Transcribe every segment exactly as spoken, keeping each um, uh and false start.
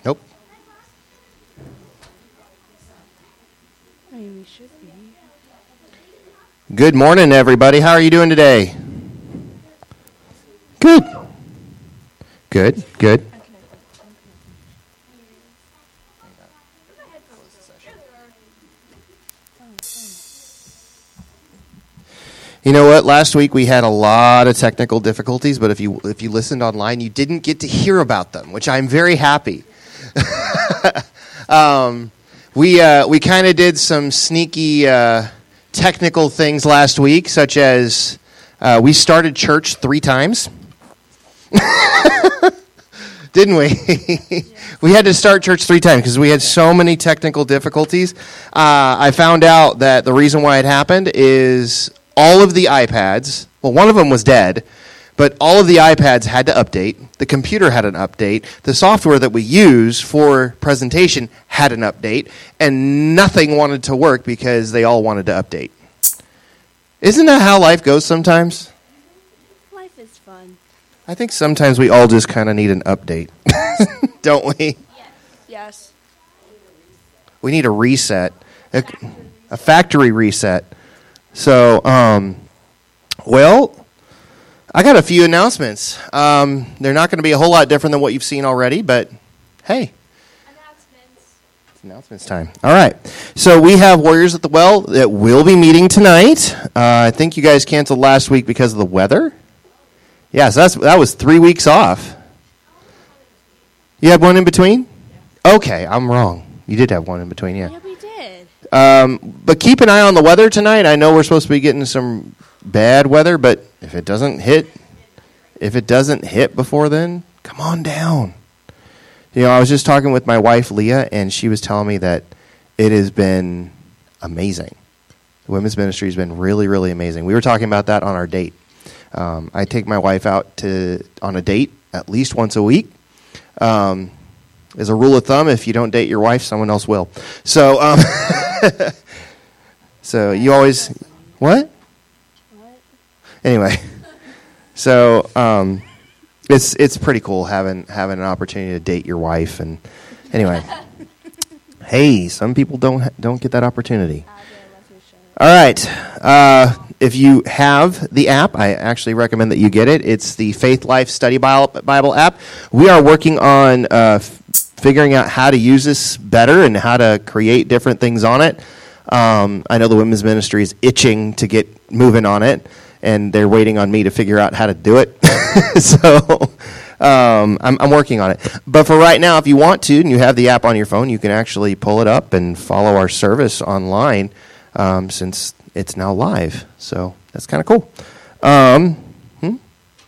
Nope. I mean, we should be. Good morning, everybody. How are you doing today? Good. Good, good. You know what? Last week we had a lot of technical difficulties, but if you if you listened online, you didn't get to hear about them, which I'm very happy. um, we uh, we kind of did some sneaky uh, technical things last week, such as uh, we started church three times. Didn't we? We had to start church three times because we had so many technical difficulties. Uh, I found out that the reason why it happened is all of the iPads, well, one of them was dead, but all of the iPads had to update. The computer had an update. The software that we use for presentation had an update, and nothing wanted to work because they all wanted to update. Isn't that how life goes sometimes? Life is fun. I think sometimes we all just kind of need an update, don't we? Yes. Yes. We need a reset, a, a factory reset. So, um, well, I got a few announcements. Um, they're not going to be a whole lot different than what you've seen already, but hey. Announcements. It's announcements time. All right. So we have Warriors at the Well that will be meeting tonight. Uh, I think you guys canceled last week because of the weather. Yeah, so that's, that was three weeks off. You had one in between? Okay, I'm wrong. You did have one in between, yeah. Yeah, we did. Um, but keep an eye on the weather tonight. I know we're supposed to be getting some bad weather, but if it doesn't hit, if it doesn't hit before then, come on down. You know, I was just talking with my wife, Leah, and she was telling me that it has been amazing. The women's ministry has been really, really amazing. We were talking about that on our date. Um, I take my wife out to on a date at least once a week. Um, as a rule of thumb, if you don't date your wife, someone else will. So, um, so you always what? What? Anyway, so um, it's it's pretty cool having having an opportunity to date your wife. And anyway, hey, some people don't don't get that opportunity. All right. Uh, if you have the app, I actually recommend that you get it. It's the Faith Life Study Bible app. We are working on uh, f- figuring out how to use this better and how to create different things on it. Um, I know the women's ministry is itching to get moving on it, and they're waiting on me to figure out how to do it. so um, I'm, I'm working on it. But for right now, if you want to and you have the app on your phone, you can actually pull it up and follow our service online. Um, since it's now live. So that's kind of cool. Um, hmm?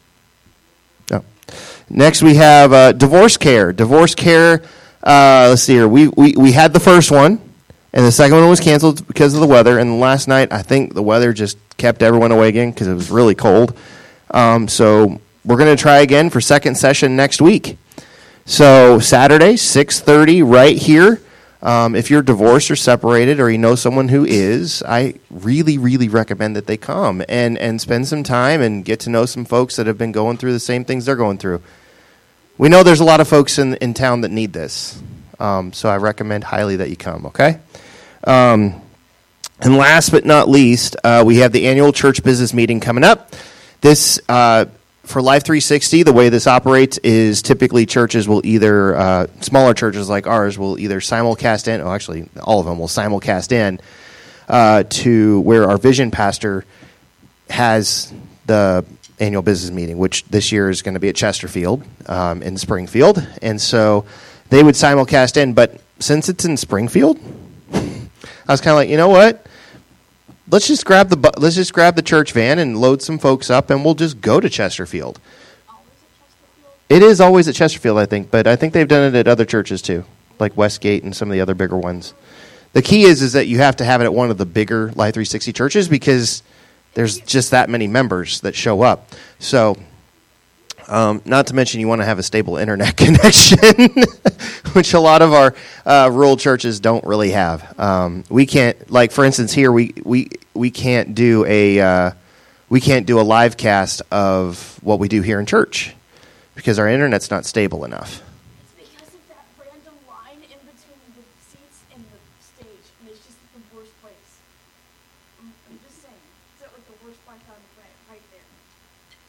oh. Next we have uh, divorce care. Divorce care, uh, let's see here. We, we, we had the first one, and the second one was canceled because of the weather. And last night, I think the weather just kept everyone away again because it was really cold. Um, so we're going to try again for second session next week. So Saturday, six thirty, right here. Um, if you're divorced or separated or you know someone who is, I really, really recommend that they come and, and spend some time and get to know some folks that have been going through the same things they're going through. We know there's a lot of folks in, in town that need this, um, so I recommend highly that you come, okay? Um, and last but not least, uh, we have the annual church business meeting coming up. This uh For Life three sixty, the way this operates is typically churches will either, uh, smaller churches like ours will either simulcast in, oh, actually, all of them will simulcast in uh, to where our vision pastor has the annual business meeting, which this year is going to be at Chesterfield um, in Springfield. And so they would simulcast in, but since it's in Springfield, I was kind of like, you know what? Let's just grab the let's just grab the church van and load some folks up, and we'll just go to Chesterfield. Always at Chesterfield? It is always at Chesterfield, I think, but I think they've done it at other churches too, like Westgate and some of the other bigger ones. The key is is that you have to have it at one of the bigger Life three sixty churches because there's just that many members that show up. So, um, not to mention you want to have a stable internet connection, which a lot of our uh, rural churches don't really have. Um, we can't, like for instance, here we we we can't do a uh, we can't do a live cast of what we do here in church because our internet's not stable enough. It's because of that random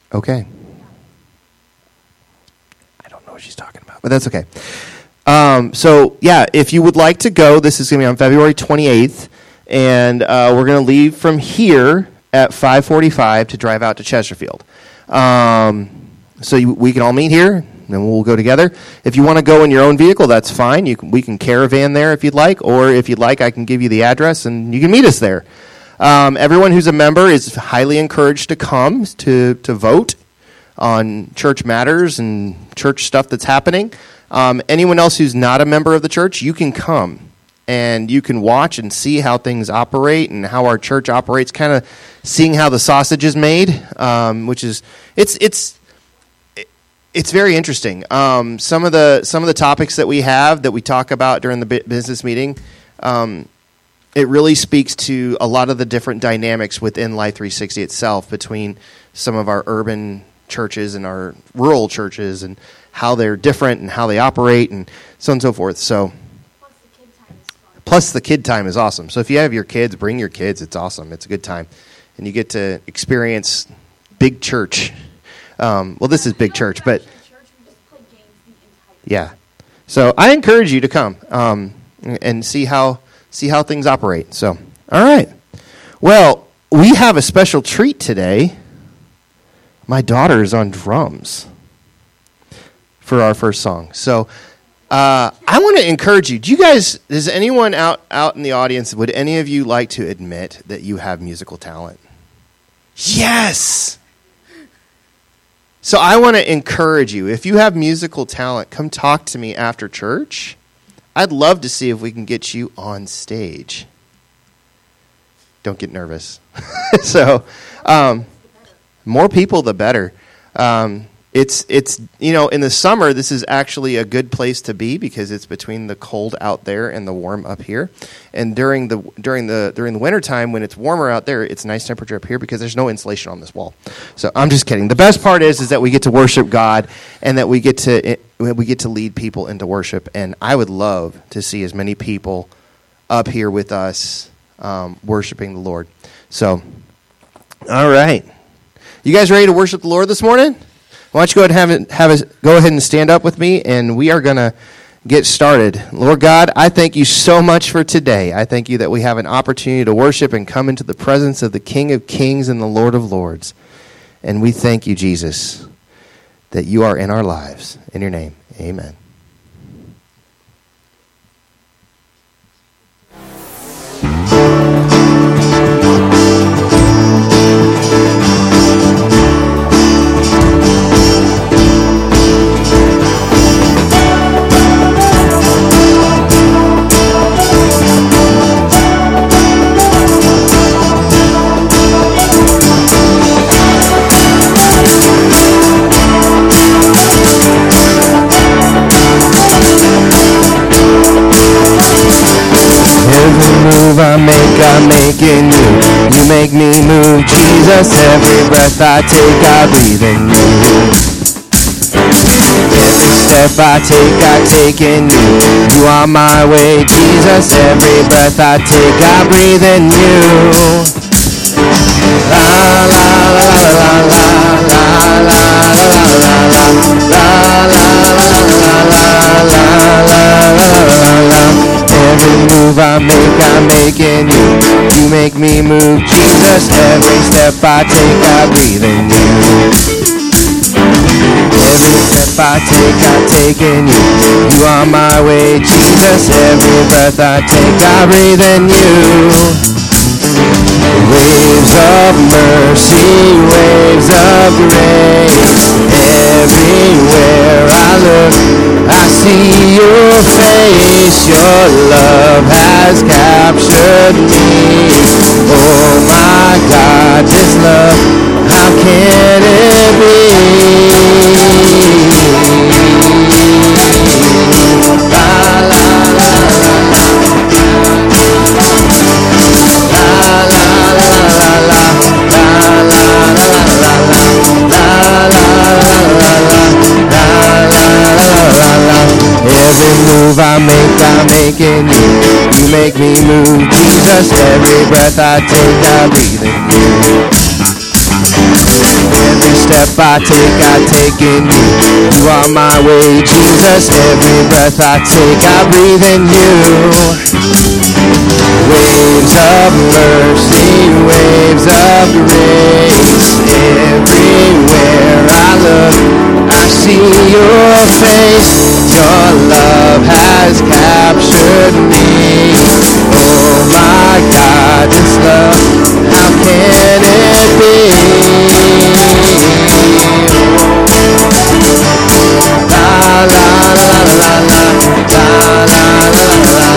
Okay. I don't know what she's talking about, but that's okay. Um, so, yeah, if you would like to go, this is going to be on February twenty-eighth, and uh, we're going to leave from here at five forty-five to drive out to Chesterfield. Um, so you, we can all meet here, and we'll go together. If you want to go in your own vehicle, that's fine. You can, we can caravan there if you'd like, or if you'd like, I can give you the address, and you can meet us there. Um, everyone who's a member is highly encouraged to come to, to vote on church matters and church stuff that's happening. Um, anyone else who's not a member of the church, you can come and you can watch and see how things operate and how our church operates, kind of seeing how the sausage is made, um, which is it's it's it's very interesting. Um, some of the some of the topics that we have that we talk about during the business meeting, um, it really speaks to a lot of the different dynamics within Life three sixty itself, between some of our urban churches and our rural churches, and how they're different and how they operate and so on and so forth. So, Plus the kid time is fun. Plus the kid time is awesome. So if you have your kids, bring your kids. It's awesome. It's a good time. And you get to experience big church. Um, well, this is big church, but yeah. So I encourage you to come um, and see how see how things operate. So, all right. Well, we have a special treat today. My daughter is on drums for our first song. So uh, I want to encourage you. Do you guys, does anyone out, out in the audience, would any of you like to admit that you have musical talent? Yes! So I want to encourage you. If you have musical talent, come talk to me after church. I'd love to see if we can get you on stage. Don't get nervous. so, um, more people, the better. Um, it's it's you know, in the summer, this is actually a good place to be because it's between the cold out there and the warm up here. And during the during the during the wintertime, when it's warmer out there, it's nice temperature up here because there's no insulation on this wall. So I'm just kidding. The best part is is that we get to worship God and that we get to we get to lead people into worship. And I would love to see as many people up here with us um, worshiping the Lord. So, all right. You guys ready to worship the Lord this morning? Why don't you go ahead and have, have a, go ahead and stand up with me, and we are going to get started. Lord God, I thank you so much for today. I thank you that we have an opportunity to worship and come into the presence of the King of Kings and the Lord of Lords. And we thank you, Jesus, that you are in our lives. In your name, amen. I make, I make in you. You make me move, Jesus. Every breath I take, I breathe in you. Every step I take, I take in you. You are my way, Jesus. Every breath I take, I breathe in you. La la la la la la la la la la la la la. Every move I make, I make in you. You make me move, Jesus. Every step I take, I breathe in you. Every step I take, I take in you. You are my way, Jesus. Every breath I take, I breathe in you. Waves of mercy, waves of grace. Everywhere I look, I see your face. Your love has captured me. Oh my God, this love, how can it be? La la la la Every move I make, I make in you. You make me move, Jesus. Every breath I take, I breathe in you. Every step I take, I take in you. You are my way, Jesus. Every breath I take, I breathe in you. Waves of mercy, waves of grace. Everywhere I look, I see your face. Your love has captured me. Oh my God, this love, how can it be? La la la la la la la la la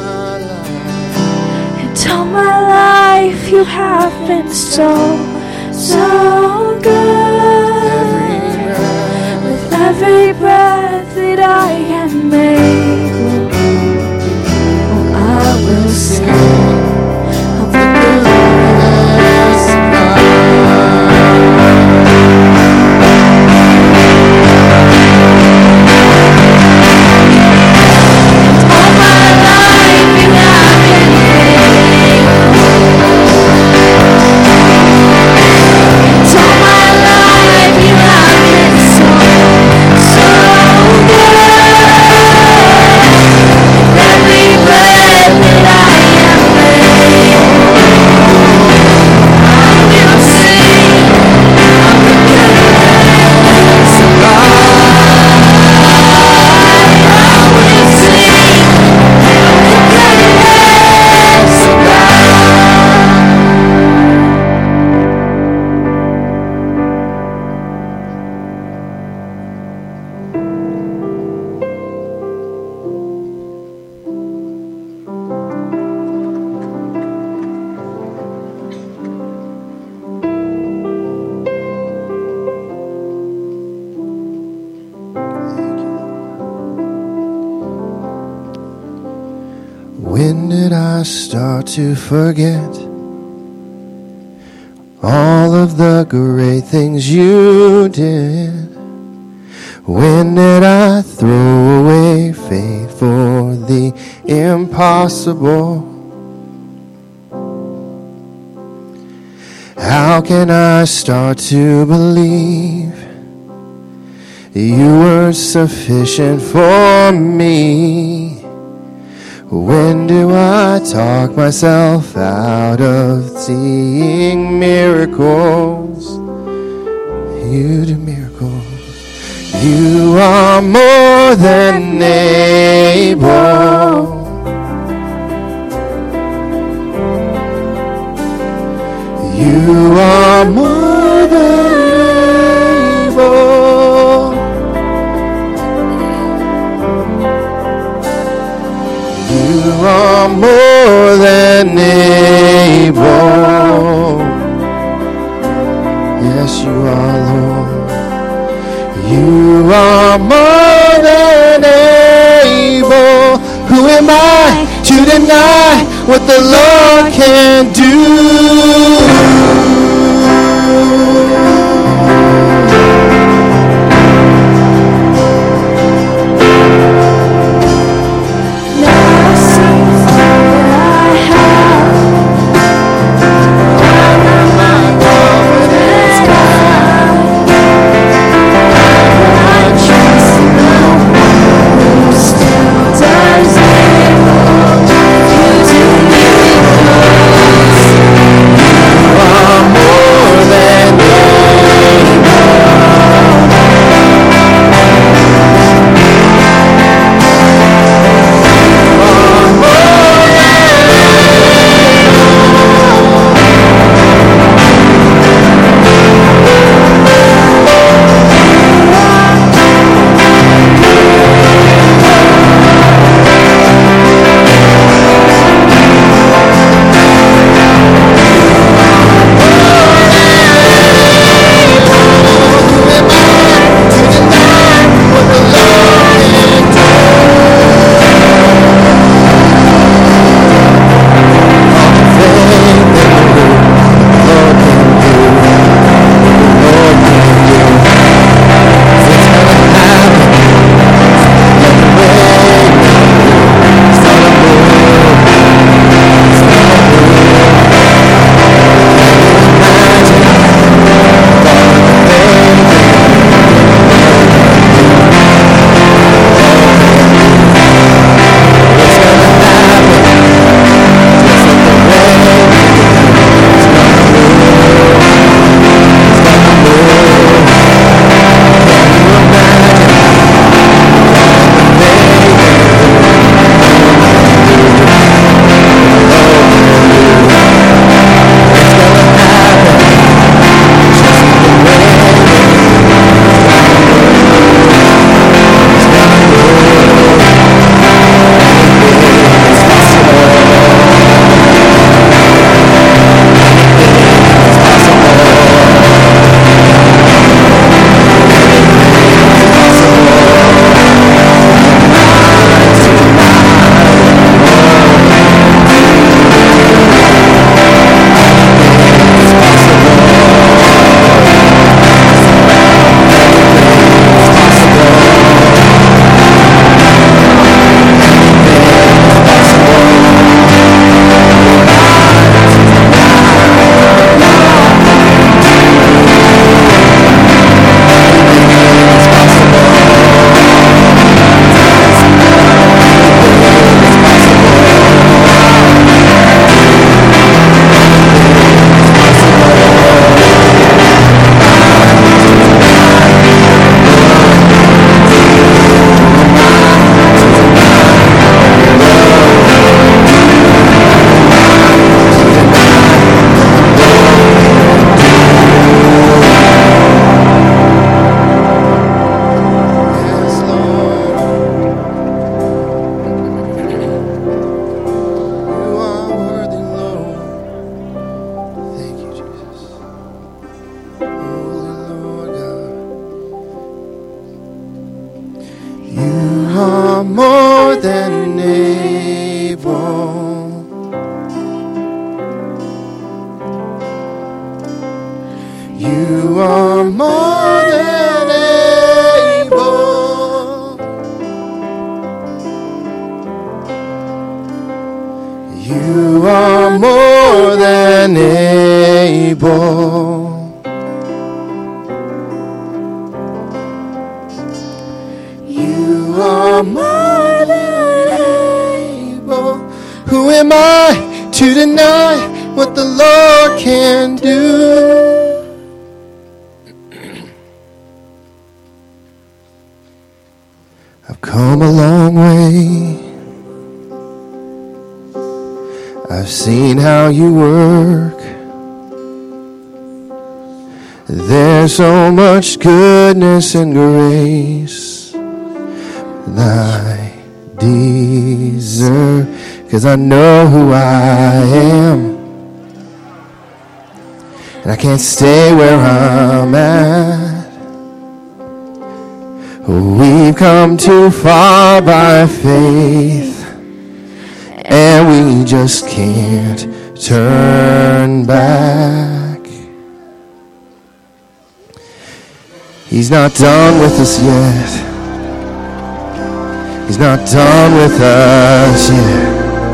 you have been so, so good. With every breath that I am able, oh, I will sing of the goodness of all my life you have been faithful. All my life you have been so, so good. Every breath that I am able, I will sing of the goodness of God. I will sing of the goodness of God. When did I start to forget all of the great things you did? When did I throw away faith for the impossible? How can I start to believe you were sufficient for me? When do I talk myself out of seeing miracles? You do miracles. You are more than able. You are more than able. You are more than able. Yes, you are, Lord. You are more than able. Who am I to deny what the Lord can do? Does able to do miracles. are more than able. You are more than able. You are more than able. You are more than able. Who am I to deny what the Lord can do? I've come a long way. I've seen how you work. There's so much goodness and grace that I deserve, 'cause I know who I am, and I can't stay where I'm at. We've come too far by faith, and we just can't turn back. He's not done with us yet. He's not done with us yet.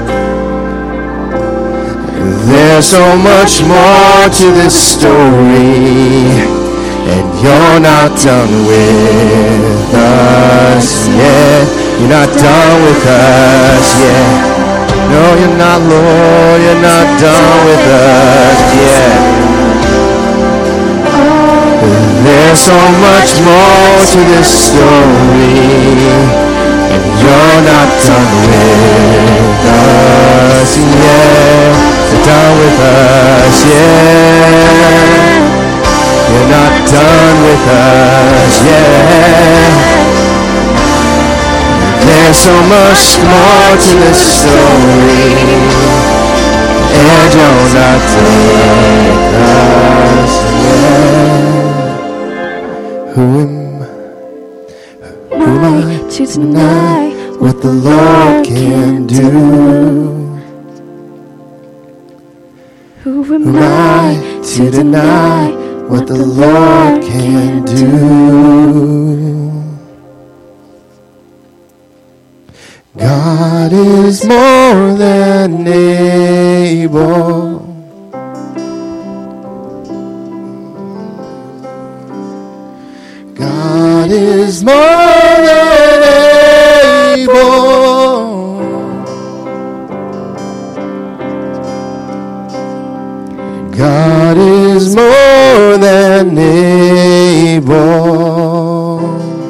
There's so much more to this story, and you're not done with us yet. You're not done with us yet. No, you're not, Lord. You're not done with us yet. There's so much more to this story, and you're not done with us yet. You're done with us yet. You're not done with us yet. There's so much more to this story, and you're not done with us yet. Who am, who am I to deny what the Lord can do? Who am I to deny what the Lord can do? God is more than able. God is more than able. God is more than able.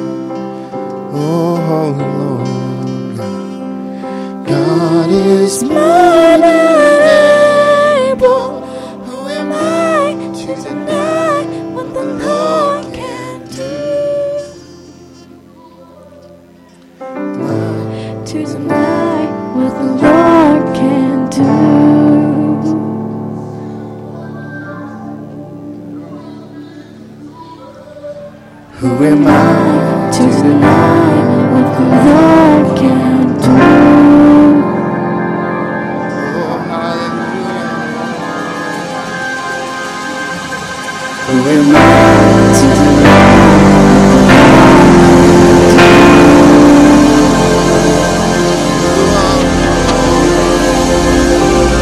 Oh, Lord. God is more than able. Who am I to deny what the Lord can do? To deny what the Lord can do. Who am I to deny what the Lord can do? Oh, hallelujah. Who am I to deny? Who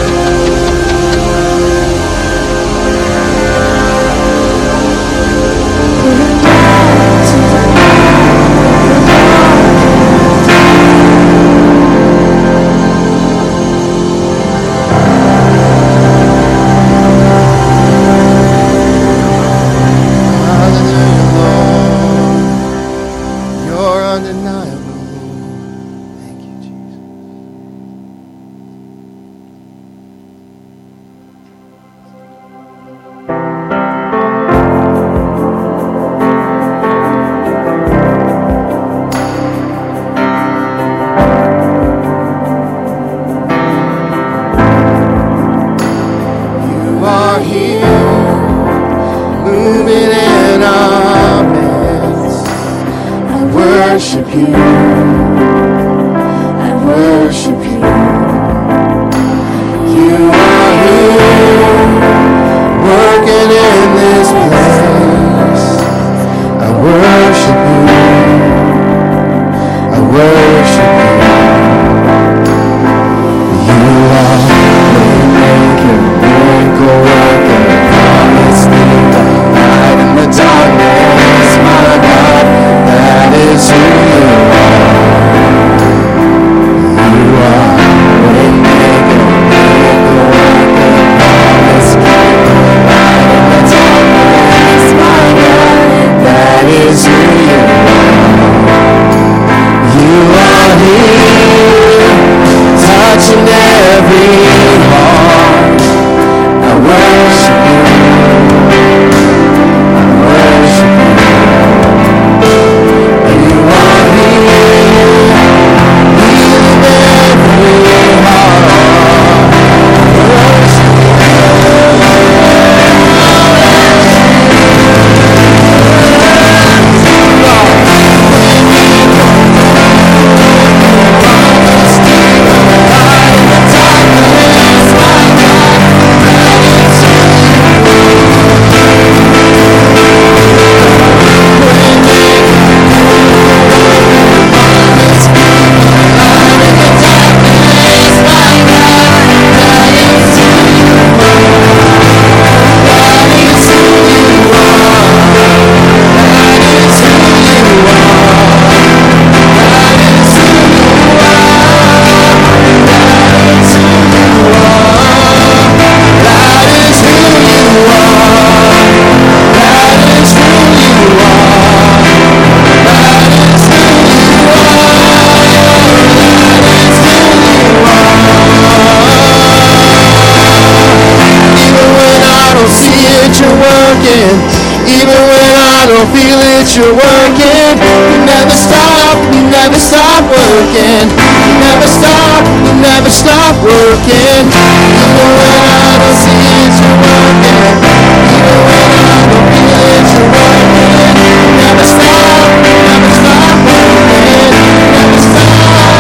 worship you. You are waymaker, miracle worker, promise keeper, light in the darkness, my God, that is who you are. You are waymaker, miracle worker, promise keeper, light in the darkness, my God, that is who you are. You are here, touching every heart. I worship you. I worship you. You are here, healing every heart. I worship you're working, you never stop, you never stop working, you never stop, you never stop working, even when I don't see it, you're working, even when I don't feel it, you're working, you never stop, you never stop working, you never stop.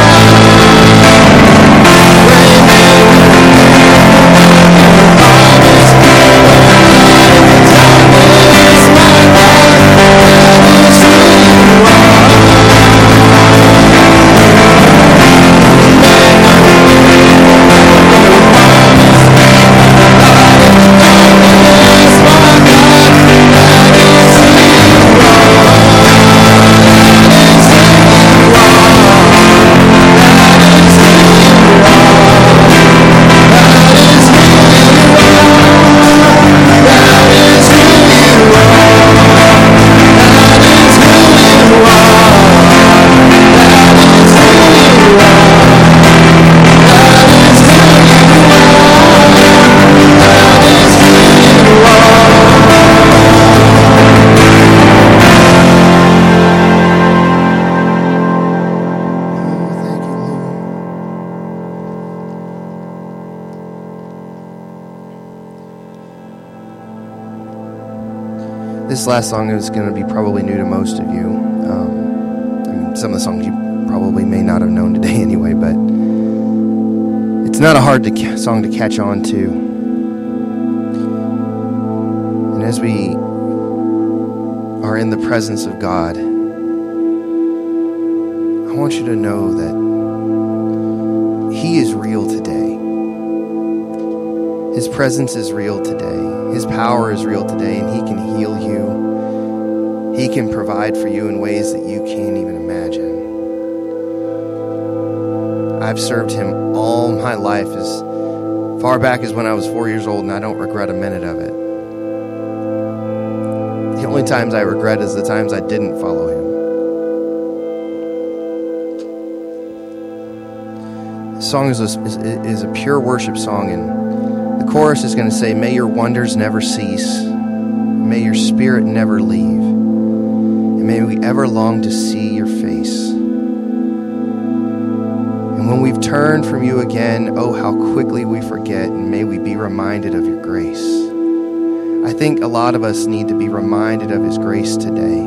This last song is going to be probably new to most of you. Um, I mean, some of the songs you probably may not have known today anyway, but it's not a hard to, song to catch on to. And as we are in the presence of God, I want you to know that He is real today. His presence is real today. His power is real today, and He can heal you. He can provide for you in ways that you can't even imagine. I've served Him all my life, as far back as when I was four years old, and I don't regret a minute of it. The only times I regret is the times I didn't follow Him. This song is a, is, is a pure worship song, and the chorus is going to say, may your wonders never cease. May your spirit never leave. And may we ever long to see your face. And when we've turned from you again, oh, how quickly we forget. And may we be reminded of your grace. I think a lot of us need to be reminded of His grace today.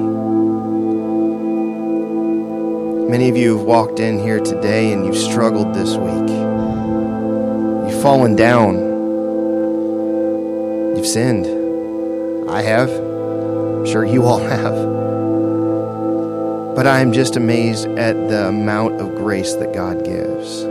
Many of you have walked in here today and you've struggled this week. You've fallen down. You've sinned. I have. I'm sure you all have. but I am just amazed at the amount of grace that God gives.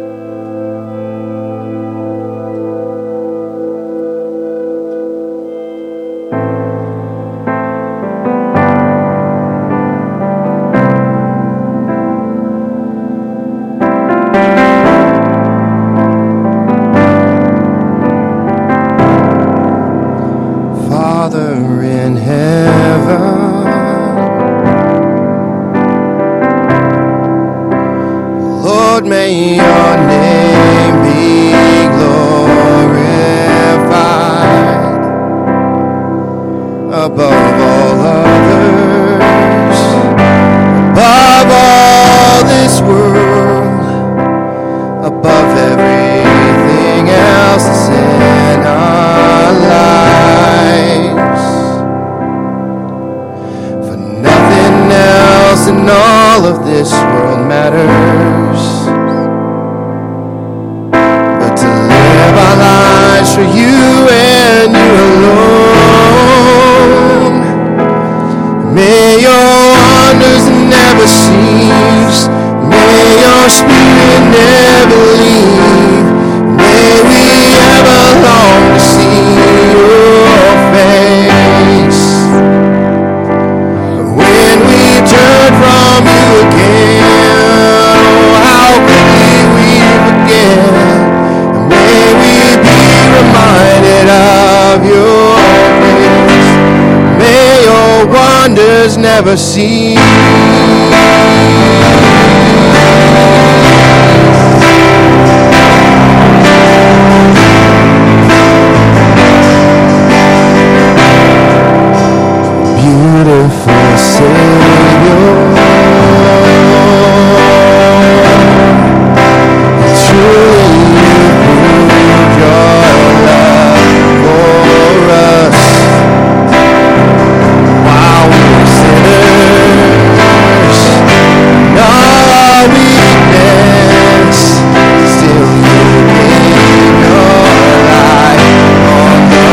Never see. Beautiful Savior, truly you proved your love for us while we were sinners. All our weakness, still you gave your life on the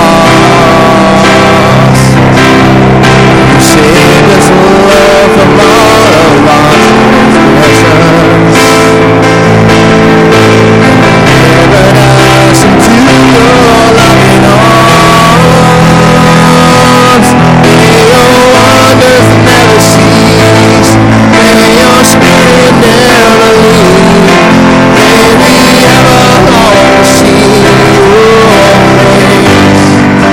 cross. You saved us, Lord, from all of our transgressions. Delivered us into your loving arms. May your wonders never cease. May your spirit never leave. May we ever long to see your face.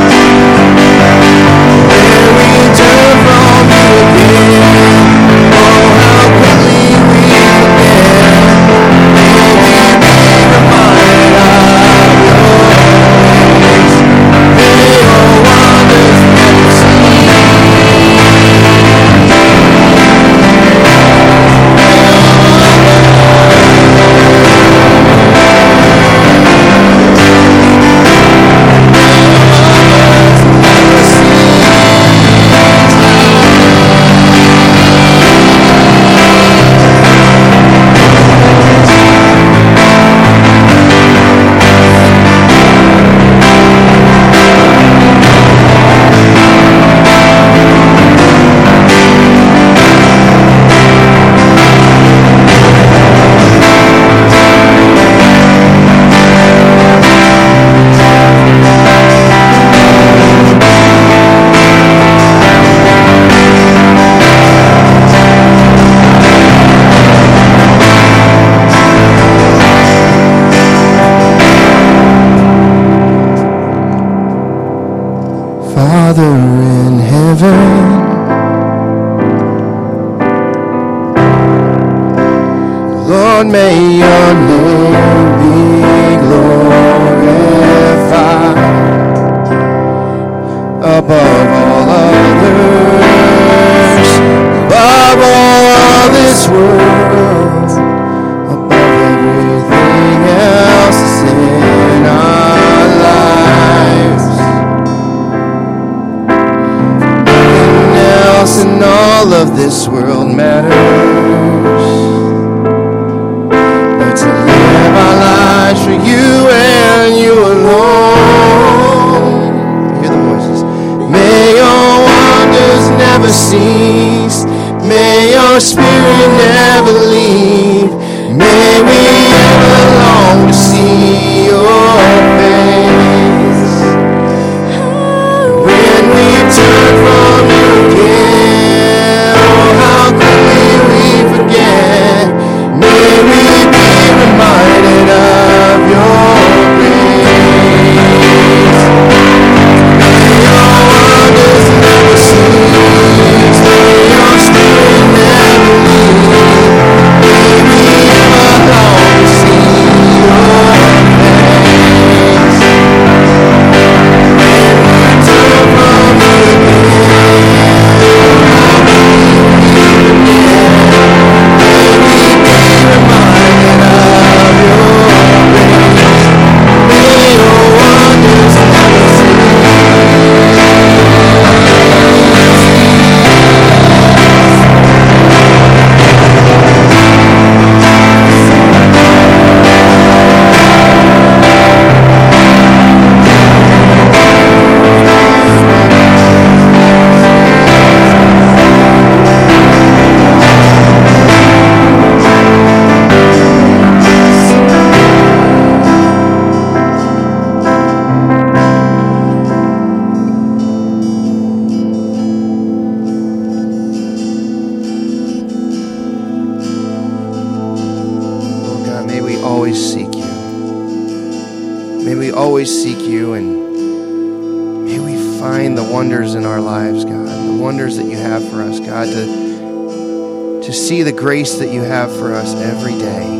When we turn from you again, oh how quickly we forget. May we be reminded of your ways. May your wonders never cease. Father in heaven, Lord, may your name be glorified above all others, above all this world, above everything else that's in our lives. And all of this world matters, but to live our lives for you and you alone. Hear the voices. May your wonders never cease. May your always seek you. May we always seek you, and may we find the wonders in our lives, God, the wonders that you have for us, God, to, to see the grace that you have for us every day.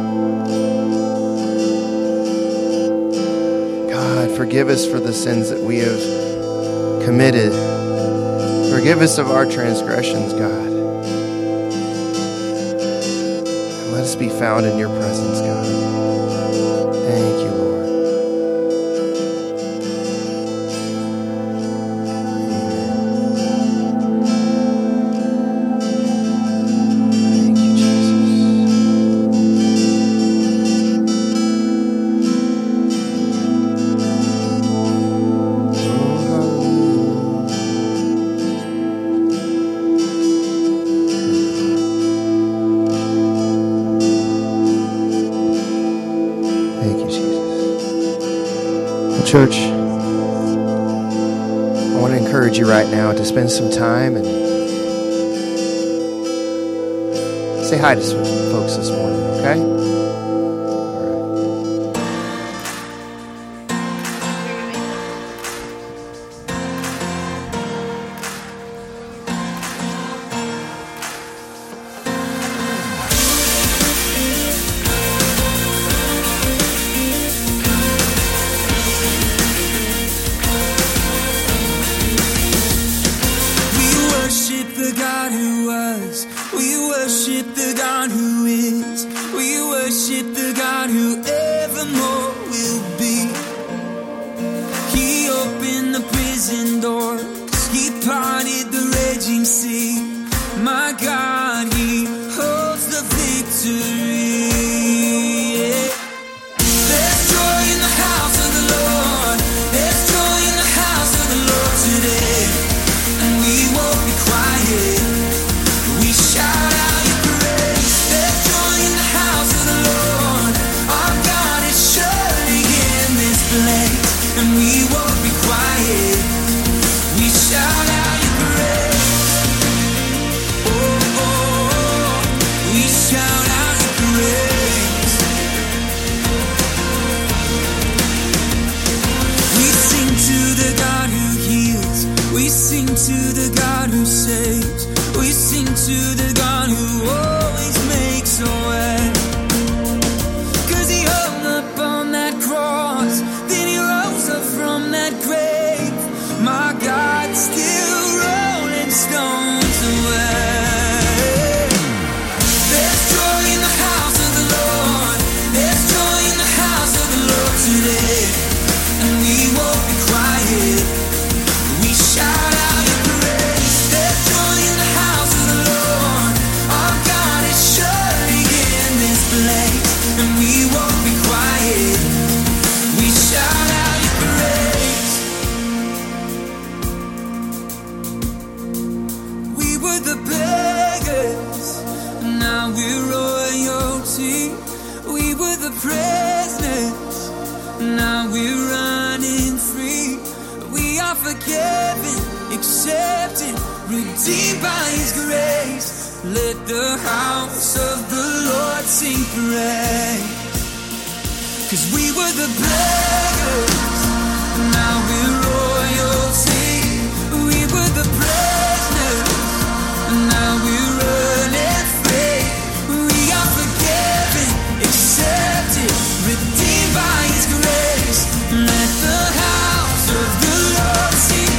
God, forgive us for the sins that we have committed. Forgive us of our transgressions, God. And let us be found in your presence, God. Thank you, Lord. Thank you, Jesus. Thank you, Jesus. Well, church, I want to encourage you right now to spend some time and say hi to some folks this morning, okay? All right. We worship the God who was. We worship the God who is. We worship the God who evermore will be. He opened the prison doors. He parted the raging sea. My God, He holds the victory. Yeah. There's joy in the house of the Lord. There's joy in the house of the Lord today. And we won't be quiet. We shout out your praise. There's joy in the house of the Lord. Our God is surely in this place. And we won't be quiet. We shout out your praise. Oh, oh, oh. We shout out your praise. We sing to the God who heals. We sing to the God who saves. We sing to the God who always makes a way. 'Cause He hung up on that cross, then He rose up from that grave. My God, still rolling stones away. There's joy in the house of the Lord. There's joy in the house of the Lord today. And we won't be quiet. We shout out your praise. There's joy in the house of the Lord. Our God is surely in this place. And we won't be quiet. We shout out your praise. We were the beggars, and now we're royalty. We were the prisoners, now we're running free. We are forgiven, accepted, redeemed by His grace. Let the house of the Lord sing praise. 'Cause we were the beggars, now we're royalty. We were the prisoners, now we're running free. We are forgiven, accepted, redeemed by His grace. Let the house of the Lord sing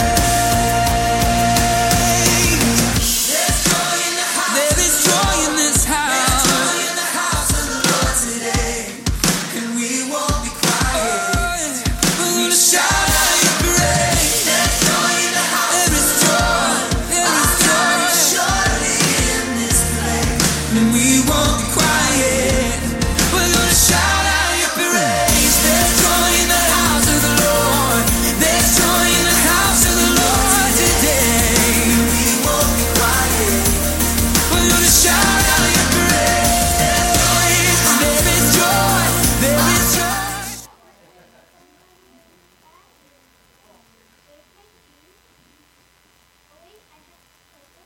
praise. There's joy in the house. There is joy in this house. There's joy in the house of the Lord today. And we won't be quiet. We're gonna shout out your praise. There's joy in the house. There is joy. There is joy. Surely in this place. And we won't be quiet. We're gonna shout out your praise. There's joy in the house of the Lord. There's joy in the house of the Lord today. We won't be quiet. We're gonna shout out your praise. There is joy. There is joy.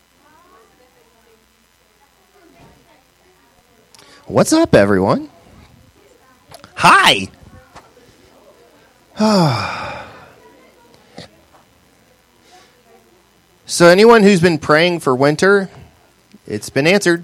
What's up, everyone? Why? So anyone who's been praying for winter, it's been answered.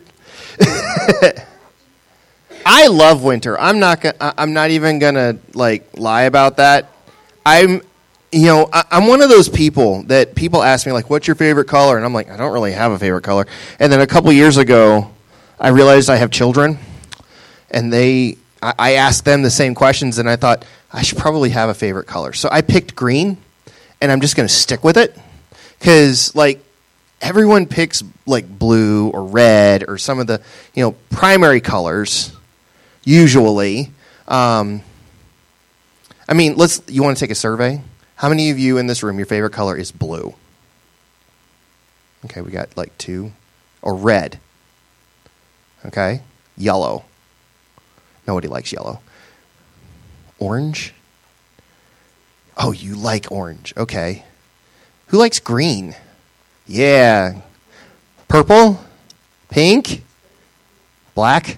I love winter. I'm not. Go- I'm not even gonna like lie about that. I'm, you know, I, I'm one of those people that people ask me like, "What's your favorite color?" And I'm like, I don't really have a favorite color. And then a couple years ago, I realized I have children, and they. I, I asked them the same questions, and I thought I should probably have a favorite color. So I picked green, and I'm just gonna stick with it because like. Everyone picks like blue or red or some of the, you know, primary colors, usually. Um, I mean, let's. You want to take a survey? How many of you in this room, your favorite color is blue? Okay, we got like two. Or red. Okay, yellow. Nobody likes yellow. Orange? Oh, you like orange. Okay. Who likes green? Yeah. Purple? Pink? Black?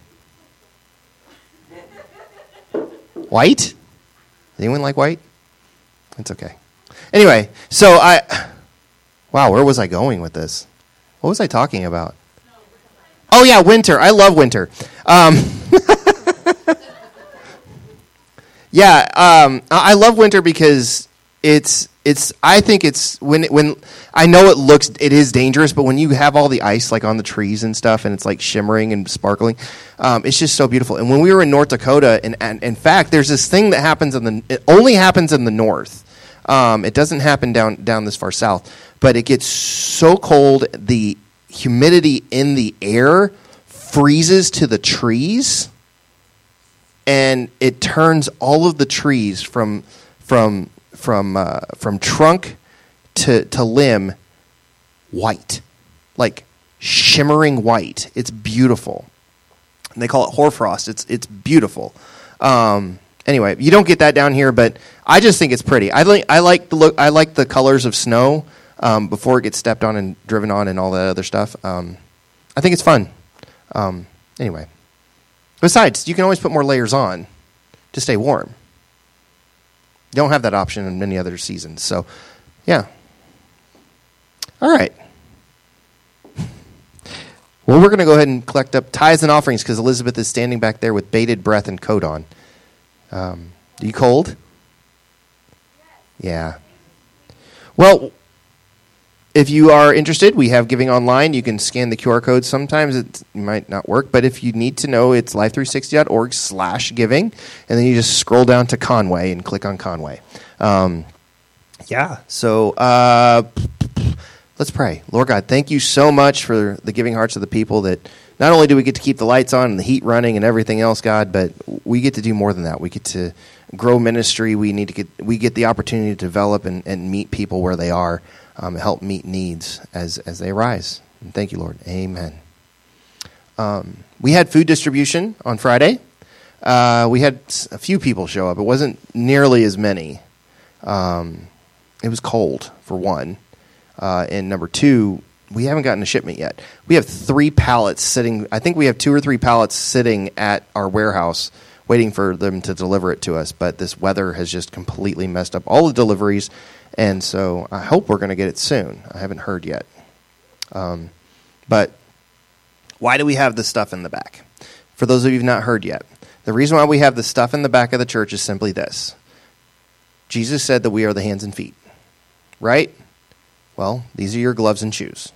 White? Does anyone like white? It's okay. Anyway, so I... Wow, where was I going with this? What was I talking about? Oh, yeah, winter. I love winter. Um, yeah, um, I love winter because it's... It's. I think it's when when I know it looks it is dangerous, but when you have all the ice like on the trees and stuff, and it's like shimmering and sparkling, um, it's just so beautiful. And when we were in North Dakota, and, and in fact, there's this thing that happens in the it only happens in the north. Um, it doesn't happen down down this far south, but it gets so cold, the humidity in the air freezes to the trees, and it turns all of the trees from from. from uh, from trunk to to limb white, like shimmering white. It's beautiful. And they call it hoarfrost. It's it's beautiful. Um, anyway, you don't get that down here, but I just think it's pretty. I like I like the look. I like the colors of snow um, before it gets stepped on and driven on and all that other stuff. Um, I think it's fun. Um, anyway, besides, you can always put more layers on to stay warm. You don't have that option in many other seasons. So, yeah. All right. Well, we're going to go ahead and collect up tithes and offerings because Elizabeth is standing back there with bated breath and coat on. Um, are you cold? Yeah. Well, if you are interested, we have giving online. You can scan the Q R code. Sometimes it might not work, but if you need to know, it's life three sixty dot org slash giving, and then you just scroll down to Conway and click on Conway. Um, yeah, so uh, let's pray. Lord God, thank you so much for the giving hearts of the people that not only do we get to keep the lights on and the heat running and everything else, God, but we get to do more than that. We get to grow ministry. We need to get we get the opportunity to develop and, and meet people where they are. Um, help meet needs as, as they arise. And thank you, Lord. Amen. Um, we had food distribution on Friday. Uh, we had a few people show up. It wasn't nearly as many. Um, it was cold, for one. Uh, and number two, we haven't gotten a shipment yet. We have three pallets sitting. I think we have two or three pallets sitting at our warehouse waiting for them to deliver it to us. But this weather has just completely messed up all the deliveries. And so I hope we're going to get it soon. I haven't heard yet. Um, but why do we have this stuff in the back? For those of you who have not heard yet, the reason why we have the stuff in the back of the church is simply this. Jesus said that we are the hands and feet, right? Well, these are your gloves and shoes,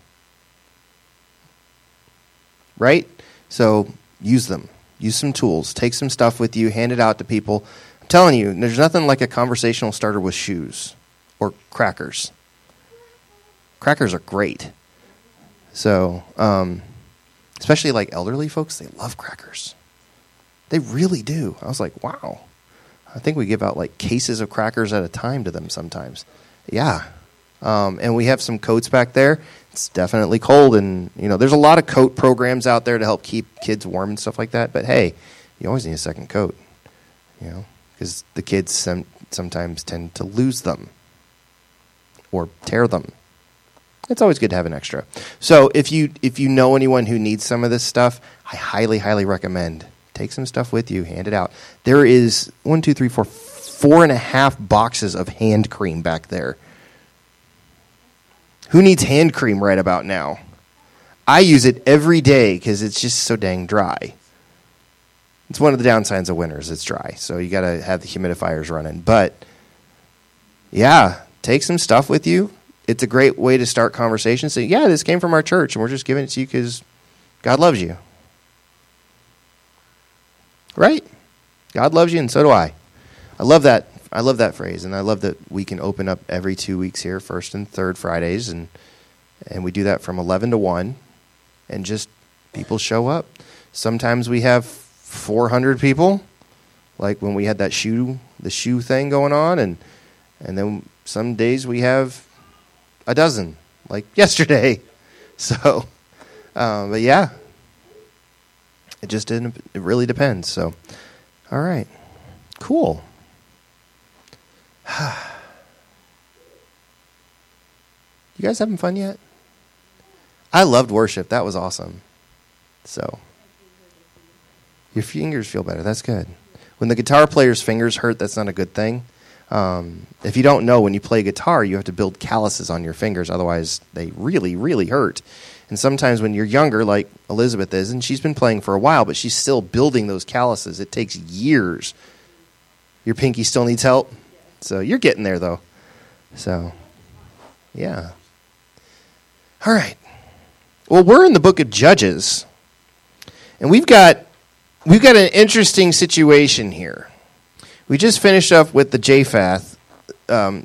right? So use them. Use some tools. Take some stuff with you. Hand it out to people. I'm telling you, there's nothing like a conversational starter with shoes. Or crackers. Crackers are great. So, um, especially like elderly folks, they love crackers. They really do. I was like, wow. I think we give out like cases of crackers at a time to them sometimes. Yeah. Um, and we have some coats back there. It's definitely cold. And, you know, there's a lot of coat programs out there to help keep kids warm and stuff like that. But, hey, you always need a second coat, you know, because the kids some, sometimes tend to lose them. Or tear them. It's always good to have an extra. So if you if you know anyone who needs some of this stuff, I highly, highly recommend Take some stuff with you. Hand it out. There is one, two, three, four, four and a half boxes of hand cream back there. Who needs hand cream right about now? I use it every day because it's just so dang dry. It's one of the downsides of winters. It's dry. So you got to have the humidifiers running. But, yeah, take some stuff with you. It's a great way to start conversations. Say, yeah, this came from our church, and we're just giving it to you because God loves you. Right? God loves you, and so do I. I love that. I love that phrase, and I love that we can open up every two weeks here, first and third Fridays, and and we do that from eleven to one, and just people show up. Sometimes we have four hundred people, like when we had that shoe, the shoe thing going on, and and then some days we have a dozen, like yesterday. So, um, but yeah, it just didn't. It really depends. So, all right, cool. You guys having fun yet? I loved worship. That was awesome. So, your fingers feel better. That's good. When the guitar player's fingers hurt, that's not a good thing. Um, if you don't know, when you play guitar, you have to build calluses on your fingers. Otherwise, they really, really hurt. And sometimes when you're younger, like Elizabeth is, and she's been playing for a while, but she's still building those calluses. It takes years. Your pinky still needs help? So you're getting there, though. So, yeah. All right. Well, we're in the book of Judges, and we've got we've got an interesting situation here. We just finished up with the Japhath um,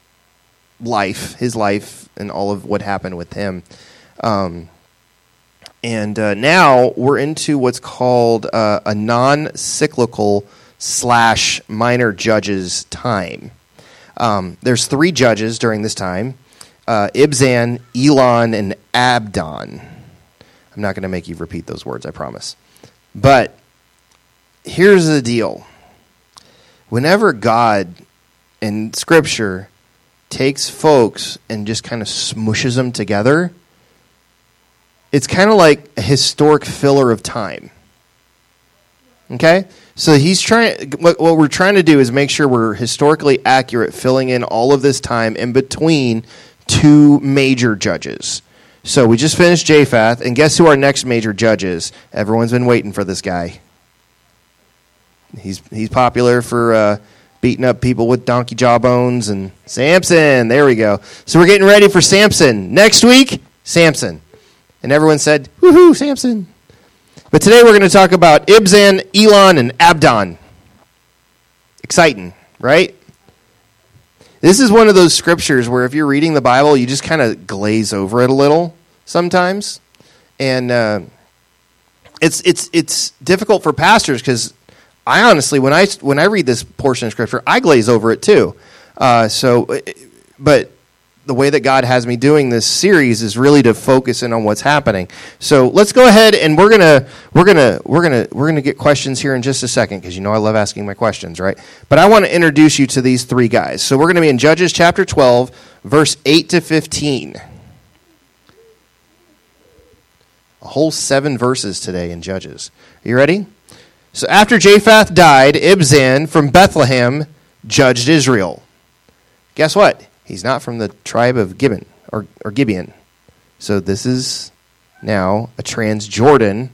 life, his life, and all of what happened with him. Um, and uh, now we're into what's called uh, a non-cyclical slash minor judges time. Um, there's three judges during this time, uh, Ibzan, Elon, and Abdon. I'm not going to make you repeat those words, I promise. But here's the deal. Whenever God in Scripture takes folks and just kind of smushes them together, it's kind of like a historic filler of time. Okay? So he's trying. What, what we're trying to do is make sure we're historically accurate, filling in all of this time in between two major judges. So we just finished Japhath, and guess who our next major judge is? Everyone's been waiting for this guy. He's he's popular for uh, beating up people with donkey jawbones and Samson. There we go. So we're getting ready for Samson. Next week, Samson. And everyone said, woohoo, Samson. But today we're going to talk about Ibzan, Elon, and Abdon. Exciting, right? This is one of those scriptures where if you're reading the Bible, you just kind of glaze over it a little sometimes. And uh, it's it's it's difficult for pastors because I honestly, when I when I read this portion of Scripture, I glaze over it too. Uh, so, but the way that God has me doing this series is really to focus in on what's happening. So let's go ahead and we're gonna we're gonna we're gonna we're gonna get questions here in just a second because you know I love asking my questions, right? But I want to introduce you to these three guys. So we're gonna be in Judges chapter twelve, verse eight to fifteen. A whole seven verses today in Judges. Are you ready? So after Japhath died, Ibzan from Bethlehem judged Israel. Guess what? He's not from the tribe of Gibeon or, or Gibeon. So this is now a Transjordan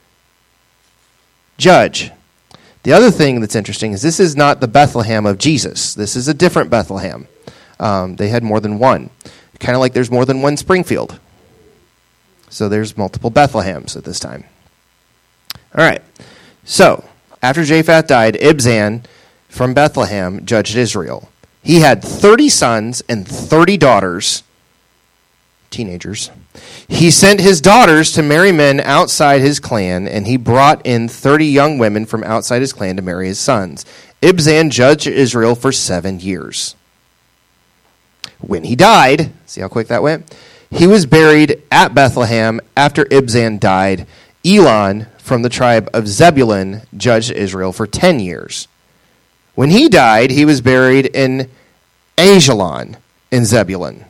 judge. The other thing that's interesting is this is not the Bethlehem of Jesus. This is a different Bethlehem. Um, they had more than one. Kind of like there's more than one Springfield. So there's multiple Bethlehems at this time. All right. So after Japhath died, Ibzan from Bethlehem judged Israel. He had thirty sons and thirty daughters, teenagers. He sent his daughters to marry men outside his clan, and he brought in thirty young women from outside his clan to marry his sons. Ibzan judged Israel for seven years. When he died, see how quick that went? He was buried at Bethlehem. After Ibzan died, Elon from the tribe of Zebulun judged Israel for ten years. When he died, he was buried in Ajalon in Zebulun.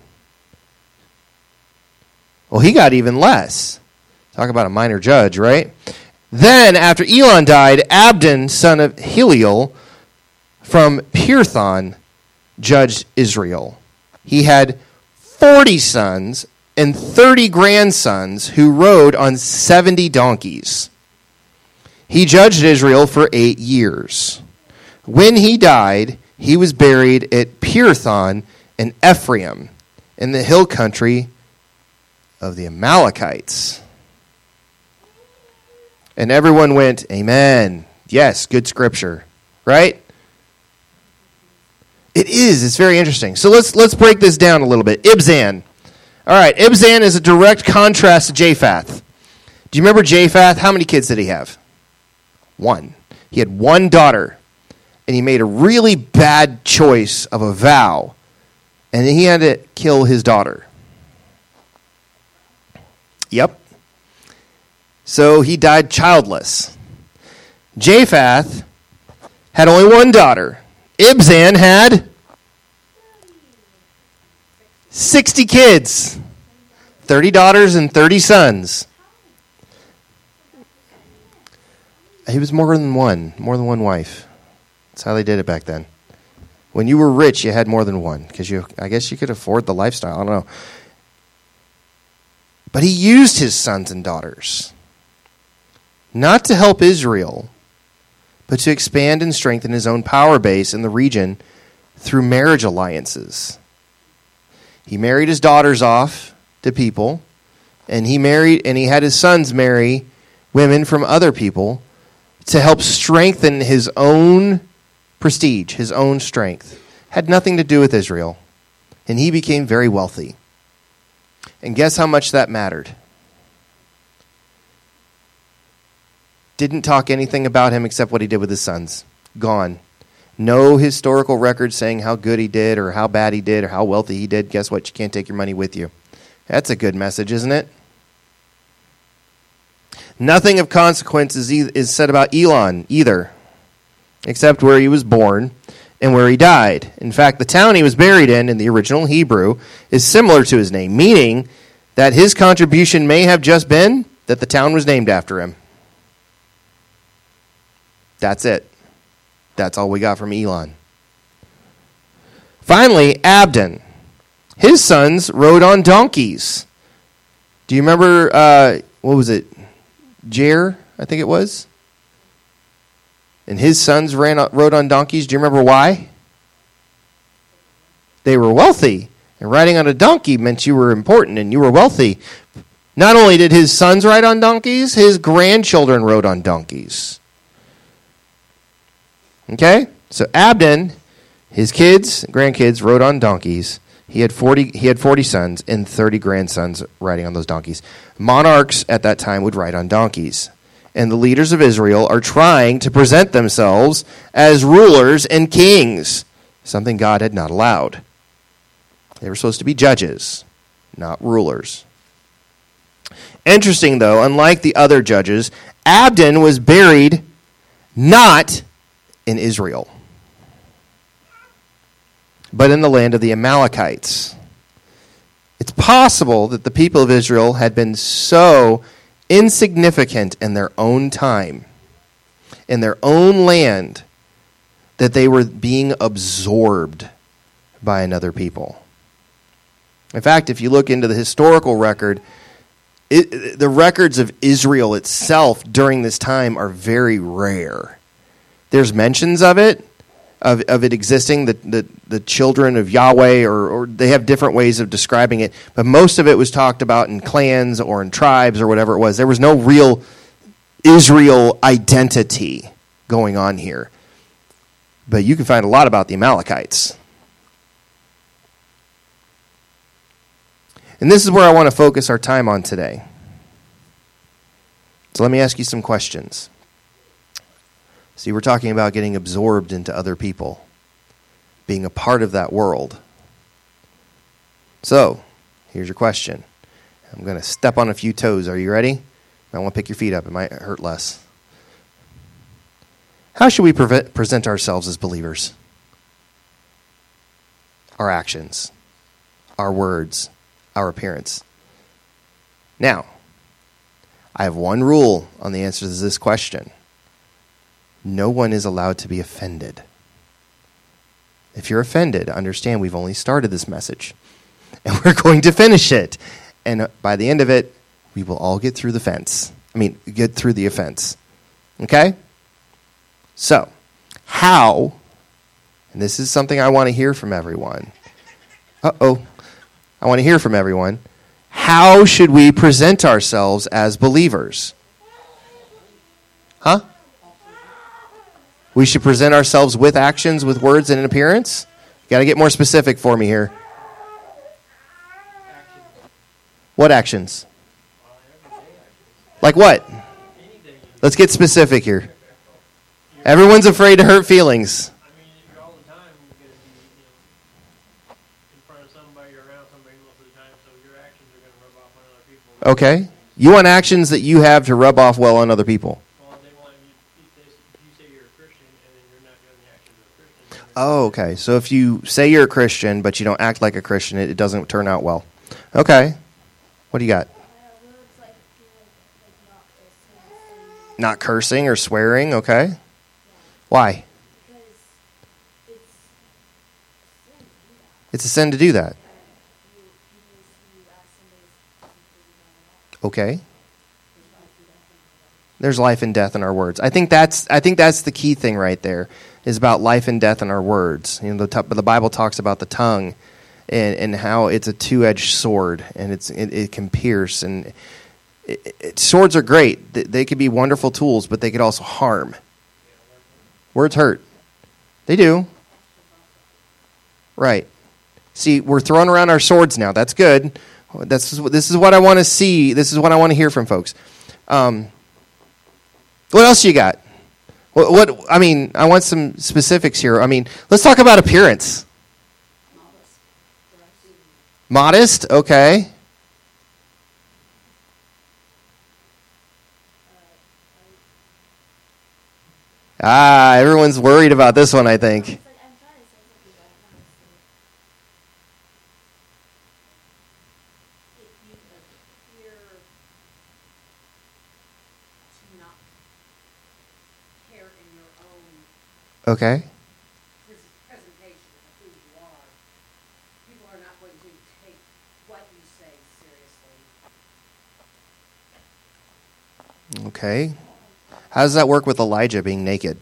Well, he got even less. Talk about a minor judge, right? Then, after Elon died, Abdon, son of Heliel, from Pirthon, judged Israel. He had forty sons and thirty grandsons who rode on seventy donkeys. He judged Israel for eight years. When he died, he was buried at Pirthon in Ephraim, in the hill country of the Amalekites. And everyone went, amen. Yes, good scripture, right? It is. It's very interesting. So let's let's break this down a little bit. Ibzan. All right, Ibzan is a direct contrast to Japhath. Do you remember Japhath? How many kids did he have? One. He had one daughter, and he made a really bad choice of a vow, and he had to kill his daughter. Yep. So he died childless. Japhath had only one daughter. Ibzan had sixty kids, thirty daughters and thirty sons. He was more than one, more than one wife. That's how they did it back then. When you were rich, you had more than one because you, I guess you could afford the lifestyle. I don't know. But he used his sons and daughters not to help Israel, but to expand and strengthen his own power base in the region through marriage alliances. He married his daughters off to people, and he married and he had his sons marry women from other people to help strengthen his own prestige, his own strength. Had nothing to do with Israel. And he became very wealthy. And guess how much that mattered? Didn't talk anything about him except what he did with his sons. Gone. No historical record saying how good he did or how bad he did or how wealthy he did. Guess what? You can't take your money with you. That's a good message, isn't it? Nothing of consequence is, e- is said about Elon either, except where he was born and where he died. In fact, the town he was buried in, in the original Hebrew, is similar to his name, meaning that his contribution may have just been that the town was named after him. That's it. That's all we got from Elon. Finally, Abdon. His sons rode on donkeys. Do you remember, uh, what was it? Jair, I think it was. And his sons ran rode on donkeys. Do you remember why? They were wealthy. And riding on a donkey meant you were important and you were wealthy. Not only did his sons ride on donkeys, his grandchildren rode on donkeys. Okay? So Abdon, his kids, grandkids rode on donkeys. He had forty he had forty sons and thirty grandsons riding on those donkeys. Monarchs at that time would ride on donkeys. And the leaders of Israel are trying to present themselves as rulers and kings, something God had not allowed. They were supposed to be judges, not rulers. Interesting, though, unlike the other judges, Abdon was buried not in Israel, but in the land of the Amalekites. It's possible that the people of Israel had been so insignificant in their own time, in their own land, that they were being absorbed by another people. In fact, if you look into the historical record, it, the records of Israel itself during this time are very rare. There's mentions of it, of, of it existing, the, the, the children of Yahweh, or, or they have different ways of describing it, but most of it was talked about in clans or in tribes or whatever it was. There was no real Israel identity going on here. But you can find a lot about the Amalekites. And this is where I want to focus our time on today. So let me ask you some questions. See, we're talking about getting absorbed into other people, being a part of that world. So, here's your question. I'm going to step on a few toes. Are you ready? I want to pick your feet up. It might hurt less. How should we pre- present ourselves as believers? Our actions, our words, our appearance. Now, I have one rule on the answer to this question. No one is allowed to be offended. If you're offended, understand we've only started this message. And we're going to finish it. And by the end of it, we will all get through the fence. I mean, get through the offense. Okay? So, how, and this is something I want to hear from everyone. Uh-oh. I want to hear from everyone. How should we present ourselves as believers? Huh? We should present ourselves with actions, with words, and an appearance? You got to get more specific for me here. What actions? Like what? Let's get specific here. Everyone's afraid to hurt feelings. I mean, if you're all the time going to be, you know, in front of somebody or around somebody most of the time, so your actions are going to rub off on other people. Okay. You want actions that you have to rub off well on other people. Well, they want you, if, they, if you say you're a Christian and then you're not doing the actions of a Christian. Oh, okay. So if you say you're a Christian, but you don't act like a Christian, it, it doesn't turn out well. Okay. What do you got? Not cursing or swearing, okay. Why? It's a sin to do that. Okay. There's life and death in our words. I think that's I think that's the key thing right there, is about life and death in our words. You know, the, the Bible talks about the tongue and, and how it's a two-edged sword, and it's it, it can pierce. And it, it, swords are great; they, they could be wonderful tools, but they could also harm. Words hurt. They do. Right. See, we're throwing around our swords now. That's good. That's this is what I want to see. This is what I want to hear from folks. Um, what else you got? What, what? I mean, I want some specifics here. I mean, let's talk about appearance. Modest. Okay. Ah, everyone's worried about this one, I think. Okay. Presentation of who you are. People are not going to take what you say seriously. Okay. How does that work with Elijah being naked?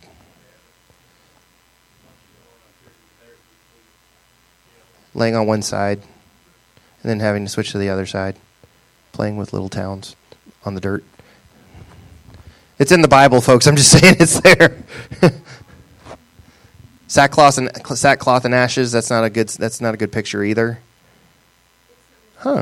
Laying on one side and then having to switch to the other side. Playing with little towns on the dirt. It's in the Bible, folks. I'm just saying it's there. Sackcloth and sackcloth and ashes. That's not a good. That's not a good picture either. Huh.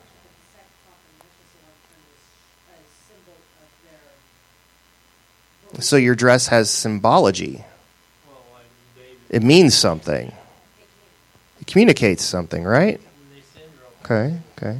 So your dress has symbology. It means something. It communicates something, right? Okay. Okay.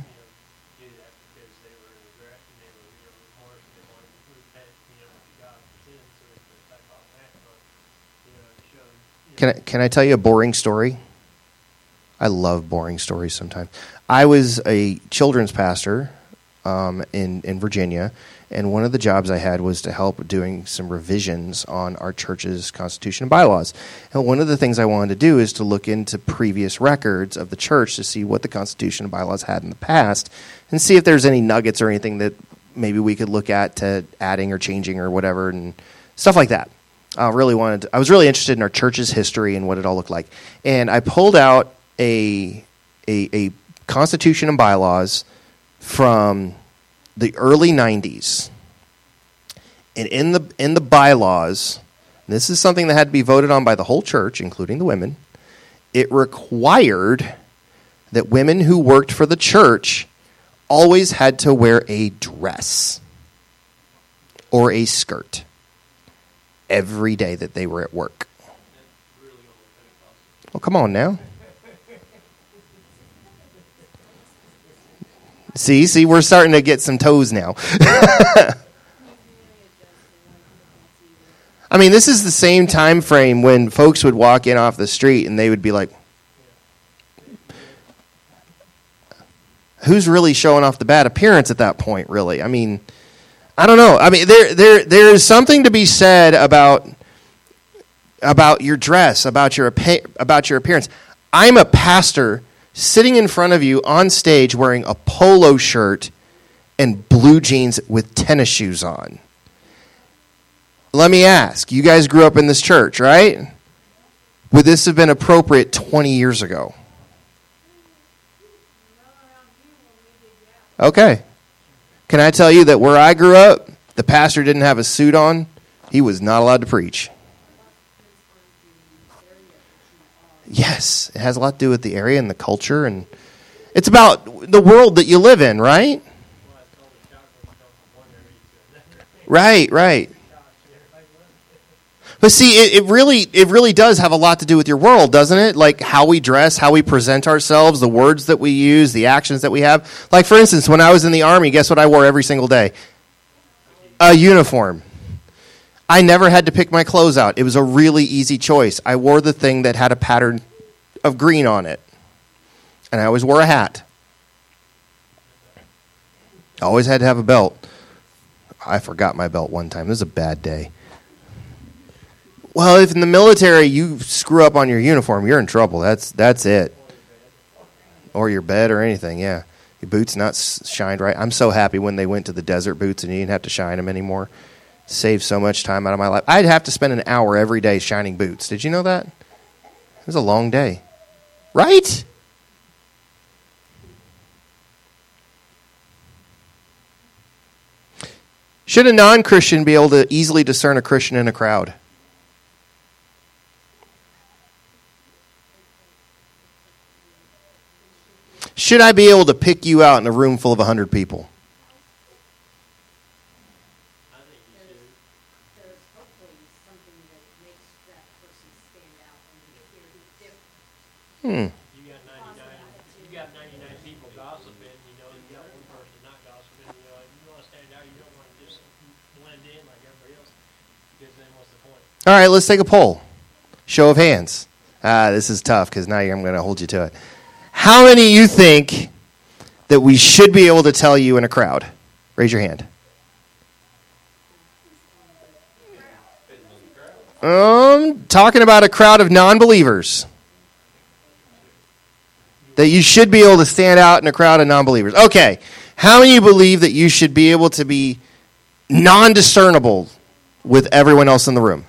Can I, can I tell you a boring story? I love boring stories sometimes. I was a children's pastor um, in, in Virginia, and one of the jobs I had was to help doing some revisions on our church's constitution and bylaws. And one of the things I wanted to do is to look into previous records of the church to see what the constitution and bylaws had in the past and see if there's any nuggets or anything that maybe we could look at to adding or changing or whatever and stuff like that. I really wanted. To, I was really interested in our church's history and what it all looked like, and I pulled out a a, a constitution and bylaws from the early nineties, and in the in the bylaws, this is something that had to be voted on by the whole church, including the women. It required that women who worked for the church always had to wear a dress or a skirt every day that they were at work. Well, come on now. See, see, we're starting to get some toes now. I mean, this is the same time frame when folks would walk in off the street and they would be like, who's really showing off the bad appearance at that point, really? I mean, I don't know. I mean, there there there is something to be said about about your dress, about your appa- about your appearance. I'm a pastor sitting in front of you on stage wearing a polo shirt and blue jeans with tennis shoes on. Let me ask, you guys grew up in this church, right? Would this have been appropriate twenty years ago? Okay. Can I tell you that where I grew up, the pastor didn't have a suit on. He was not allowed to preach. Yes, it has a lot to do with the area and the culture, and it's about the world that you live in, right? Right, right. But see, it, it really it really does have a lot to do with your world, doesn't it? Like how we dress, how we present ourselves, the words that we use, the actions that we have. Like, for instance, when I was in the Army, guess what I wore every single day? A uniform. I never had to pick my clothes out. It was a really easy choice. I wore the thing that had a pattern of green on it. And I always wore a hat. I always had to have a belt. I forgot my belt one time. It was a bad day. Well, if in the military you screw up on your uniform, you're in trouble. That's that's it. Or your bed or anything, yeah. Your boots not shined right. I'm so happy when they went to the desert boots and you didn't have to shine them anymore. Saved so much time out of my life. I'd have to spend an hour every day shining boots. Did you know that? It was a long day. Right? Should a non-Christian be able to easily discern a Christian in a crowd? Should I be able to pick you out in a room full of one hundred people? There's hopefully something that makes that person stand out and be different. Hmm. You got ninety-nine, you got ninety-nine people gossiping, you know, you got one person not gossiping, you know, you want to stand out, you don't want to just blend in like everybody else, because then what's the point? All right, let's take a poll. Show of hands. Ah, this is tough because now I'm going to hold you to it. How many of you think that we should be able to tell you in a crowd? Raise your hand. Um, talking about a crowd of non-believers. That you should be able to stand out in a crowd of non-believers. Okay, how many of you believe that you should be able to be non-discernible with everyone else in the room?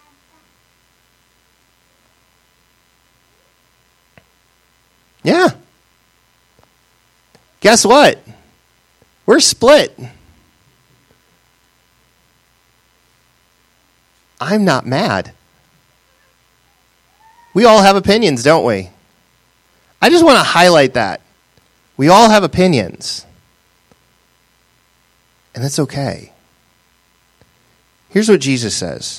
Yeah. Guess what? We're split. I'm not mad. We all have opinions, don't we? I just want to highlight that. We all have opinions. And it's okay. Here's what Jesus says.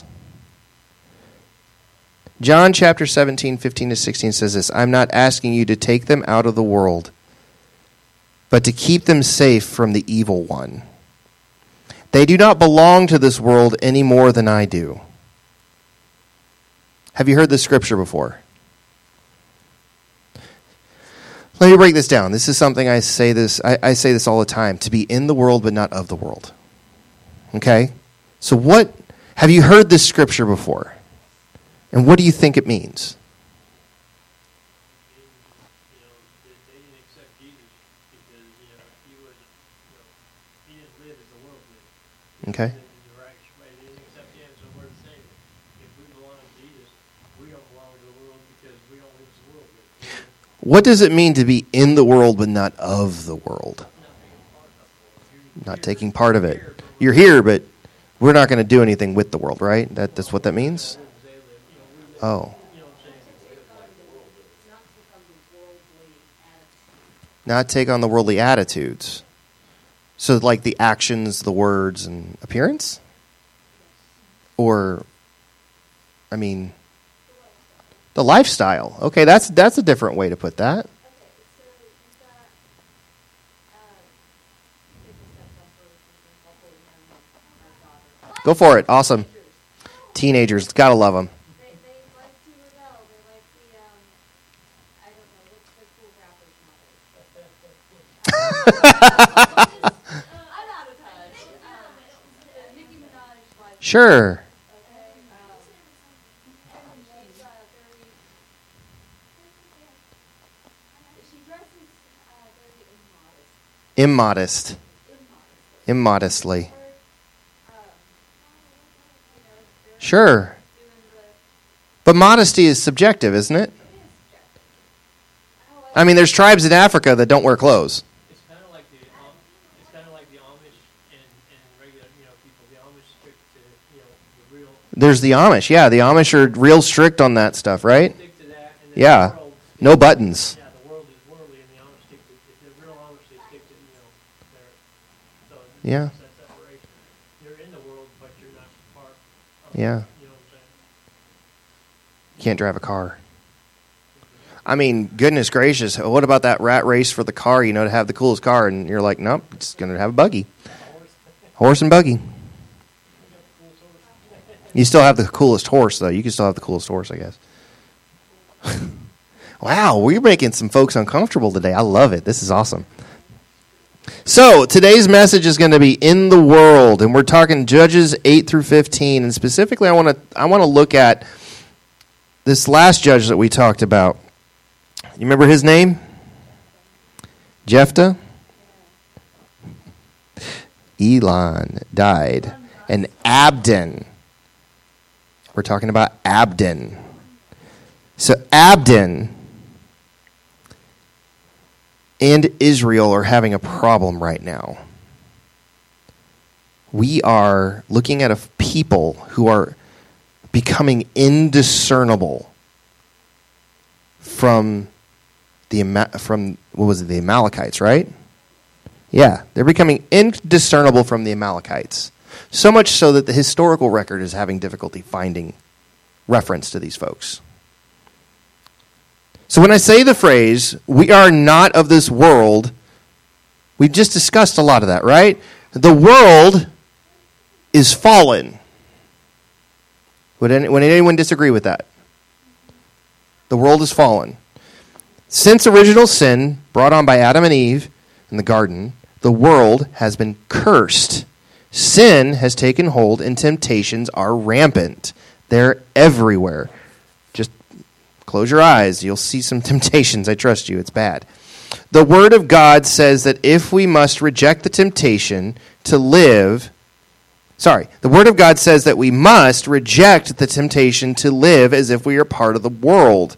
John chapter seventeen, fifteen to sixteen says this, I'm not asking you to take them out of the world, but to keep them safe from the evil one. They do not belong to this world any more than I do. Have you heard this scripture before? Let me break this down. This is something I say this I, I say this all the time. To be in the world but not of the world. Okay? So what have you heard this scripture before? And what do you think it means? You know, they, they didn't accept Jesus because, you know, he was, you know, he didn't live as the world lived. Okay. He lived in the righteous way. They didn't accept him, so we're the same. If we belong to Jesus, we don't belong to the world because we don't live as the world lives. What does it mean to be in the world but not of the world? Not taking part of it. You're here, but we're not going to do anything with the world, right? That, that's what that means? Oh. Not take on the worldly attitudes. So like the actions, the words, and appearance? Or, I mean, the lifestyle. Okay, that's that's a different way to put that. Go for it. Awesome. Teenagers, gotta love them. They, they like to rebel. They like the, um, I don't know, what's the cool rapper's mother? I'm out of touch. Um, Sure. She's uh, very. She dresses uh, very immodest. Immodest. Immodestly. Her, um, you know, they're Sure. doing the. But modesty is subjective, isn't it? It is subjective. I like I mean, there's tribes in Africa that don't wear clothes. It's kind of like the Am- it's kind of like the Amish and, and regular you know people. The Amish stick to you know the real There's the Amish. Yeah, the Amish are real strict on that stuff, right? stick to that. And then Yeah. The world, No buttons. Yeah, the world is worldly, and the Amish stick to if the real Amish they stick to you know their so it's Yeah. it's that separation. You're in the world, but you're not part. Of Yeah. It, you know what I'm saying? Can't drive a car. I mean, goodness gracious, what about that rat race for the car, you know, to have the coolest car? And you're like, nope, it's going to have a buggy. Horse and buggy. You still have the coolest horse, though. You can still have the coolest horse, I guess. Wow, we're making some folks uncomfortable today. I love it. This is awesome. So, today's message is going to be in the world, and we're talking Judges eight through fifteen, and specifically I want to I want to look at this last judge that we talked about. You remember his name? Jephthah? Elon died. And Abdon. We're talking about Abdon. So Abdon and Israel are having a problem right now. We are looking at a people who are becoming indiscernible from the Ama- from what was it, the Amalekites, right? Yeah, they're becoming indiscernible from the Amalekites. So much so that the historical record is having difficulty finding reference to these folks. So when I say the phrase, we are not of this world, we've just discussed a lot of that, right? The world is fallen. Would, any, would anyone disagree with that? The world is fallen. Since original sin brought on by Adam and Eve in the garden, the world has been cursed. Sin has taken hold and temptations are rampant. They're everywhere. Just close your eyes. You'll see some temptations. I trust you. It's bad. The Word of God says that if we must reject the temptation to live, sorry, the Word of God says that we must reject the temptation to live as if we are part of the world.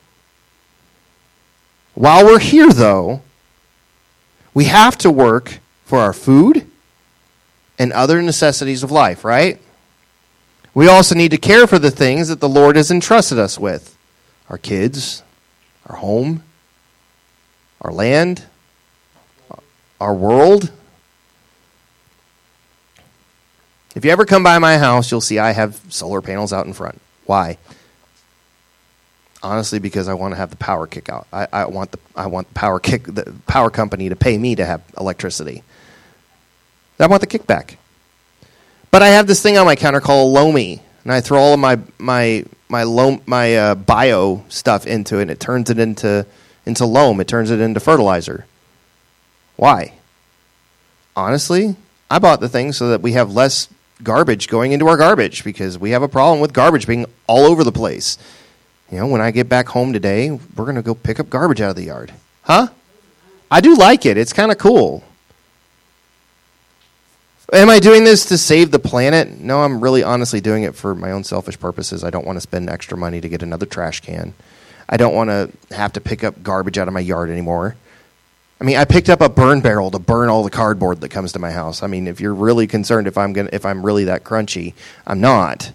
While we're here, though, we have to work for our food and other necessities of life, right? We also need to care for the things that the Lord has entrusted us with. Our kids, our home, our land, our world. If you ever come by my house, you'll see I have solar panels out in front. Why? Honestly, because I want to have the power kick out. I, I want the I want the power kick the power company to pay me to have electricity. I want the kickback. But I have this thing on my counter called Lomi, and I throw all of my my my loam my uh, bio stuff into it, and it turns it into into loam. It turns it into fertilizer. Why? Honestly, I bought the thing so that we have less garbage going into our garbage, because we have a problem with garbage being all over the place. You know, when I get back home today, we're going to go pick up garbage out of the yard. Huh? I do like it. It's kind of cool. Am I doing this to save the planet? No, I'm really honestly doing it for my own selfish purposes. I don't want to spend extra money to get another trash can. I don't want to have to pick up garbage out of my yard anymore. I mean, I picked up a burn barrel to burn all the cardboard that comes to my house. I mean, if you're really concerned if I'm gonna, if I'm really that crunchy, I'm not.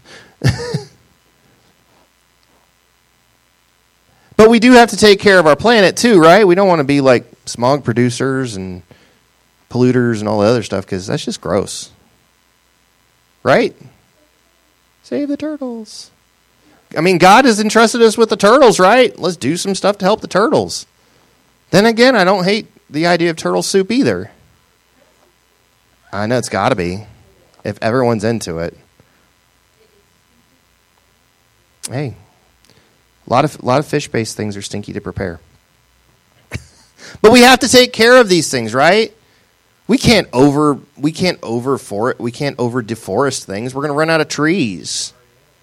But we do have to take care of our planet too, right? We don't want to be like smog producers and polluters and all the other stuff, because that's just gross. Right? Save the turtles. I mean, God has entrusted us with the turtles, right? Let's do some stuff to help the turtles. Then again, I don't hate the idea of turtle soup either. I know it's got to be, if everyone's into it. Hey, a lot of a lot of fish-based things are stinky to prepare. But we have to take care of these things, right? We We can't over we can't over for it. We can't over deforest things. We're going to run out of trees.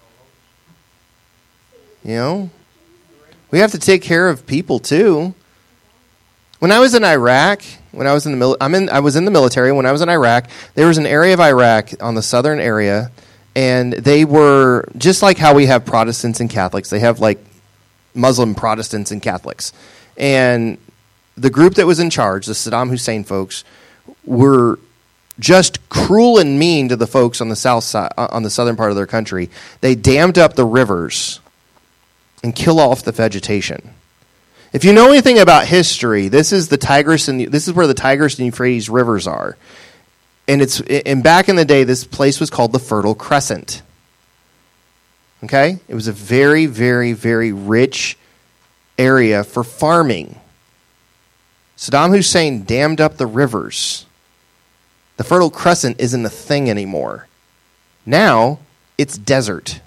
You know? We have to take care of people too. When I was in Iraq, when I was in the mil- I'm in I was in the military when I was in Iraq, there was an area of Iraq on the southern area, and they were just like how we have Protestants and Catholics. They have like Muslim Protestants and Catholics. And the group that was in charge, the Saddam Hussein folks, were just cruel and mean to the folks on the south side, on the southern part of their country. They dammed up the rivers and kill off the vegetation. If you know anything about history, this is the Tigris and this is where the Tigris and Euphrates rivers are. And it's and back in the day, this place was called the Fertile Crescent. Okay? It was a very, very, very rich area for farming. Saddam Hussein dammed up the rivers. The Fertile Crescent isn't a thing anymore. Now, it's desert.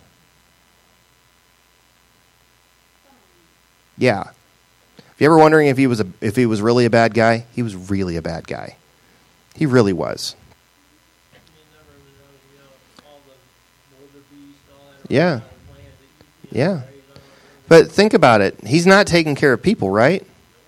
Yeah. If you're ever wondering if he was a, if he was really a bad guy, he was really a bad guy. He really was. Yeah. Yeah. But think about it. He's not taking care of people, right?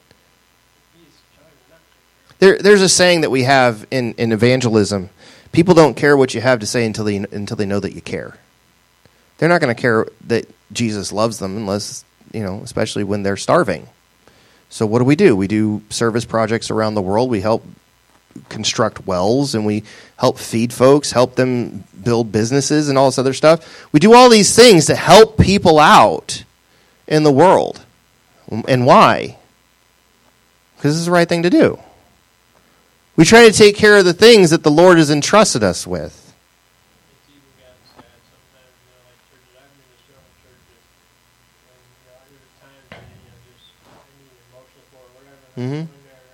There, there's a saying that we have in, in evangelism. People don't care what you have to say until they until they know that you care. They're not going to care that Jesus loves them unless, you know, especially when they're starving. So what do we do? We do service projects around the world. We help construct wells, and we help feed folks, help them build businesses and all this other stuff. We do all these things to help people out in the world. And why? Because it's the right thing to do. We try to take care of the things that the Lord has entrusted us with. Mm-hmm.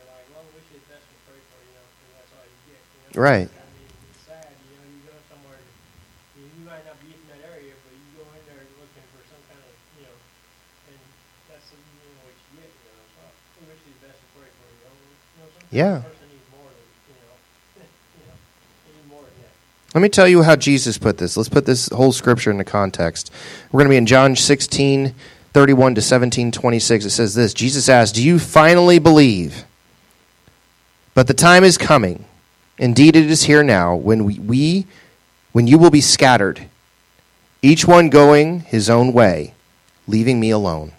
Right. I mean, it's sad, you know, you go somewhere, you, you might not be in that area, but you go in there looking for some kind of, you know, and that's you know, what you get, you know. So I wish you the best to pray for you. You know, sometimes Yeah. a person needs more than, you know, you know, they need more than that. Let me tell you how Jesus put this. Let's put this whole scripture into context. We're going to be in John sixteen, thirty-one to seventeen, twenty-six. It says this: Jesus asked, "Do you finally believe? But the time is coming. Indeed, it is here now, when we, we when you will be scattered, each one going his own way, leaving me alone.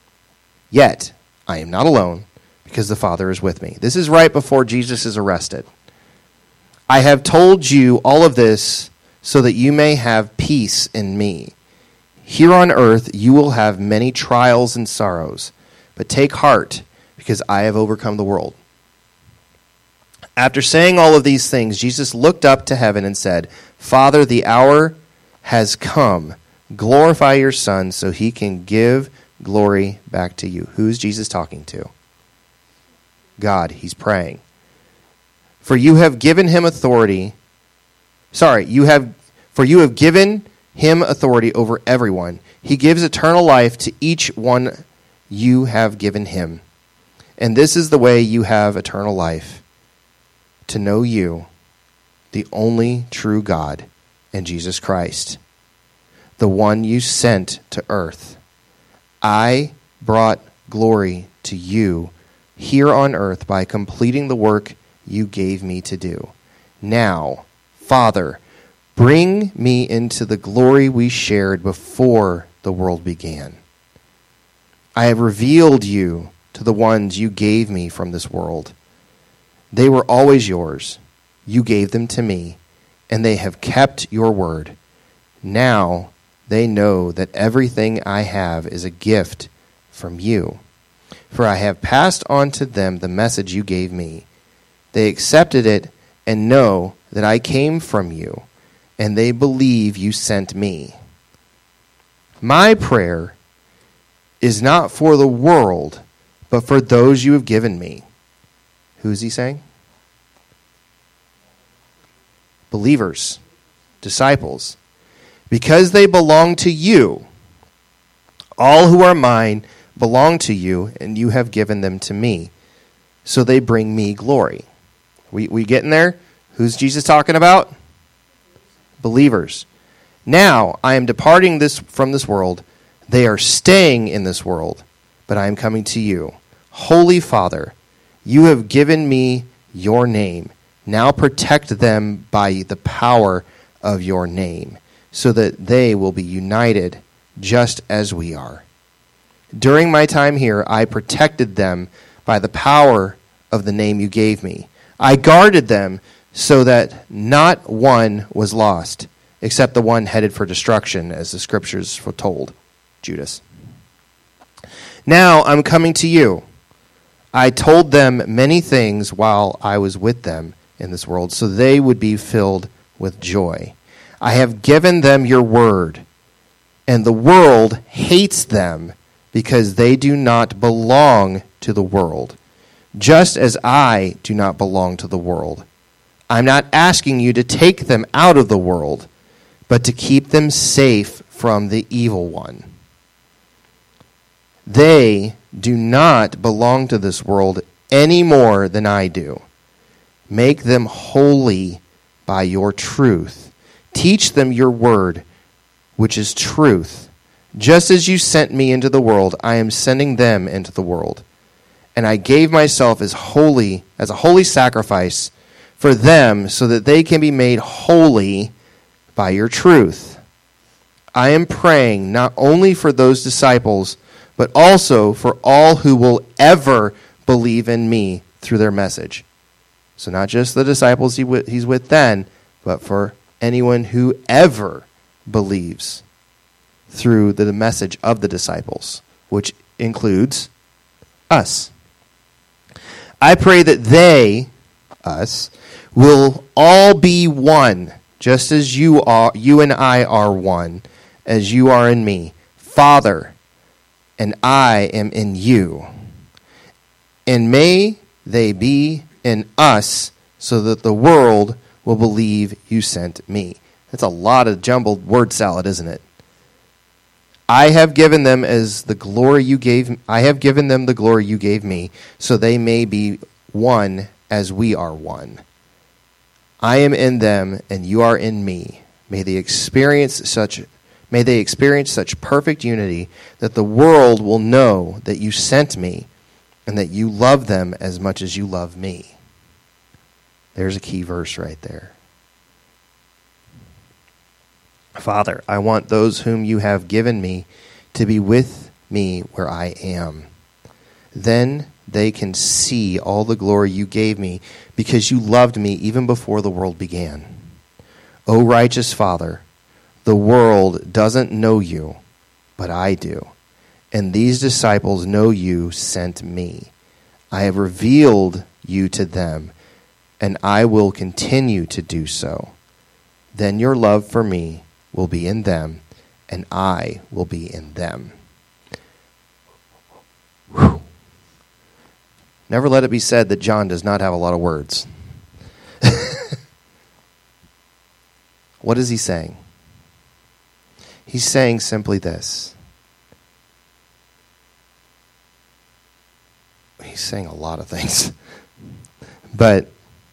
Yet I am not alone, because the Father is with me." This is right before Jesus is arrested. "I have told you all of this so that you may have peace in me. Here on earth you will have many trials and sorrows, but take heart, because I have overcome the world." After saying all of these things, Jesus looked up to heaven and said, "Father, the hour has come. Glorify your Son so he can give glory back to you." Who's Jesus talking to? God. He's praying. "For you have given him authority. Sorry, you have for you have given him authority over everyone. He gives eternal life to each one you have given him. And this is the way you have eternal life, to know you, the only true God, and Jesus Christ, the one you sent to earth. I brought glory to you here on earth by completing the work you gave me to do. Now, Father, bring me into the glory we shared before the world began. I have revealed you to the ones you gave me from this world. They were always yours. You gave them to me, and they have kept your word. Now they know that everything I have is a gift from you. For I have passed on to them the message you gave me. They accepted it and know that I came from you, and they believe you sent me. My prayer is not for the world, but for those you have given me." Who's he saying? Believers, disciples. "Because they belong to you. All who are mine belong to you, and you have given them to me. So they bring me glory." We we getting there? Who's Jesus talking about? Believers. Now I am departing this from this world. They are staying in this world, but I am coming to you. Holy Father, you have given me your name. Now protect them by the power of your name, so that they will be united just as we are. During my time here, I protected them by the power of the name you gave me. I guarded them so that not one was lost, except the one headed for destruction, as the scriptures foretold, Judas. Now I'm coming to you. I told them many things while I was with them in this world, so they would be filled with joy. I have given them your word, and the world hates them because they do not belong to the world, just as I do not belong to the world. I'm not asking you to take them out of the world, but to keep them safe from the evil one. They do not belong to this world any more than I do. Make them holy by your truth. Teach them your word, which is truth. Just as you sent me into the world, I am sending them into the world. And I gave myself as holy, as a holy sacrifice for them, so that they can be made holy by your truth. I am praying not only for those disciples, but also for all who will ever believe in me through their message. So not just the disciples he w- he's with then, but for anyone who ever believes through the message of the disciples, which includes us. I pray that they, us, will all be one, just as you are, you and I are one, as you are in me. Father, and I am in you. And may they be in us, so that the world will believe you sent me. That's a lot of jumbled word salad, isn't it? I have given them as the glory you gave. I have given them the glory you gave me, so they may be one as we are one. I am in them, and you are in me. May they experience such. May they experience such perfect unity that the world will know that you sent me, and that you love them as much as you love me. There's a key verse right there. Father, I want those whom you have given me to be with me where I am. Then they can see all the glory you gave me, because you loved me even before the world began. O righteous Father, the world doesn't know you, but I do. And these disciples know you sent me. I have revealed you to them, and I will continue to do so. Then your love for me will be in them, and I will be in them. Whew. Never let it be said that John does not have a lot of words. What is he saying? He's saying simply this. He's saying a lot of things. But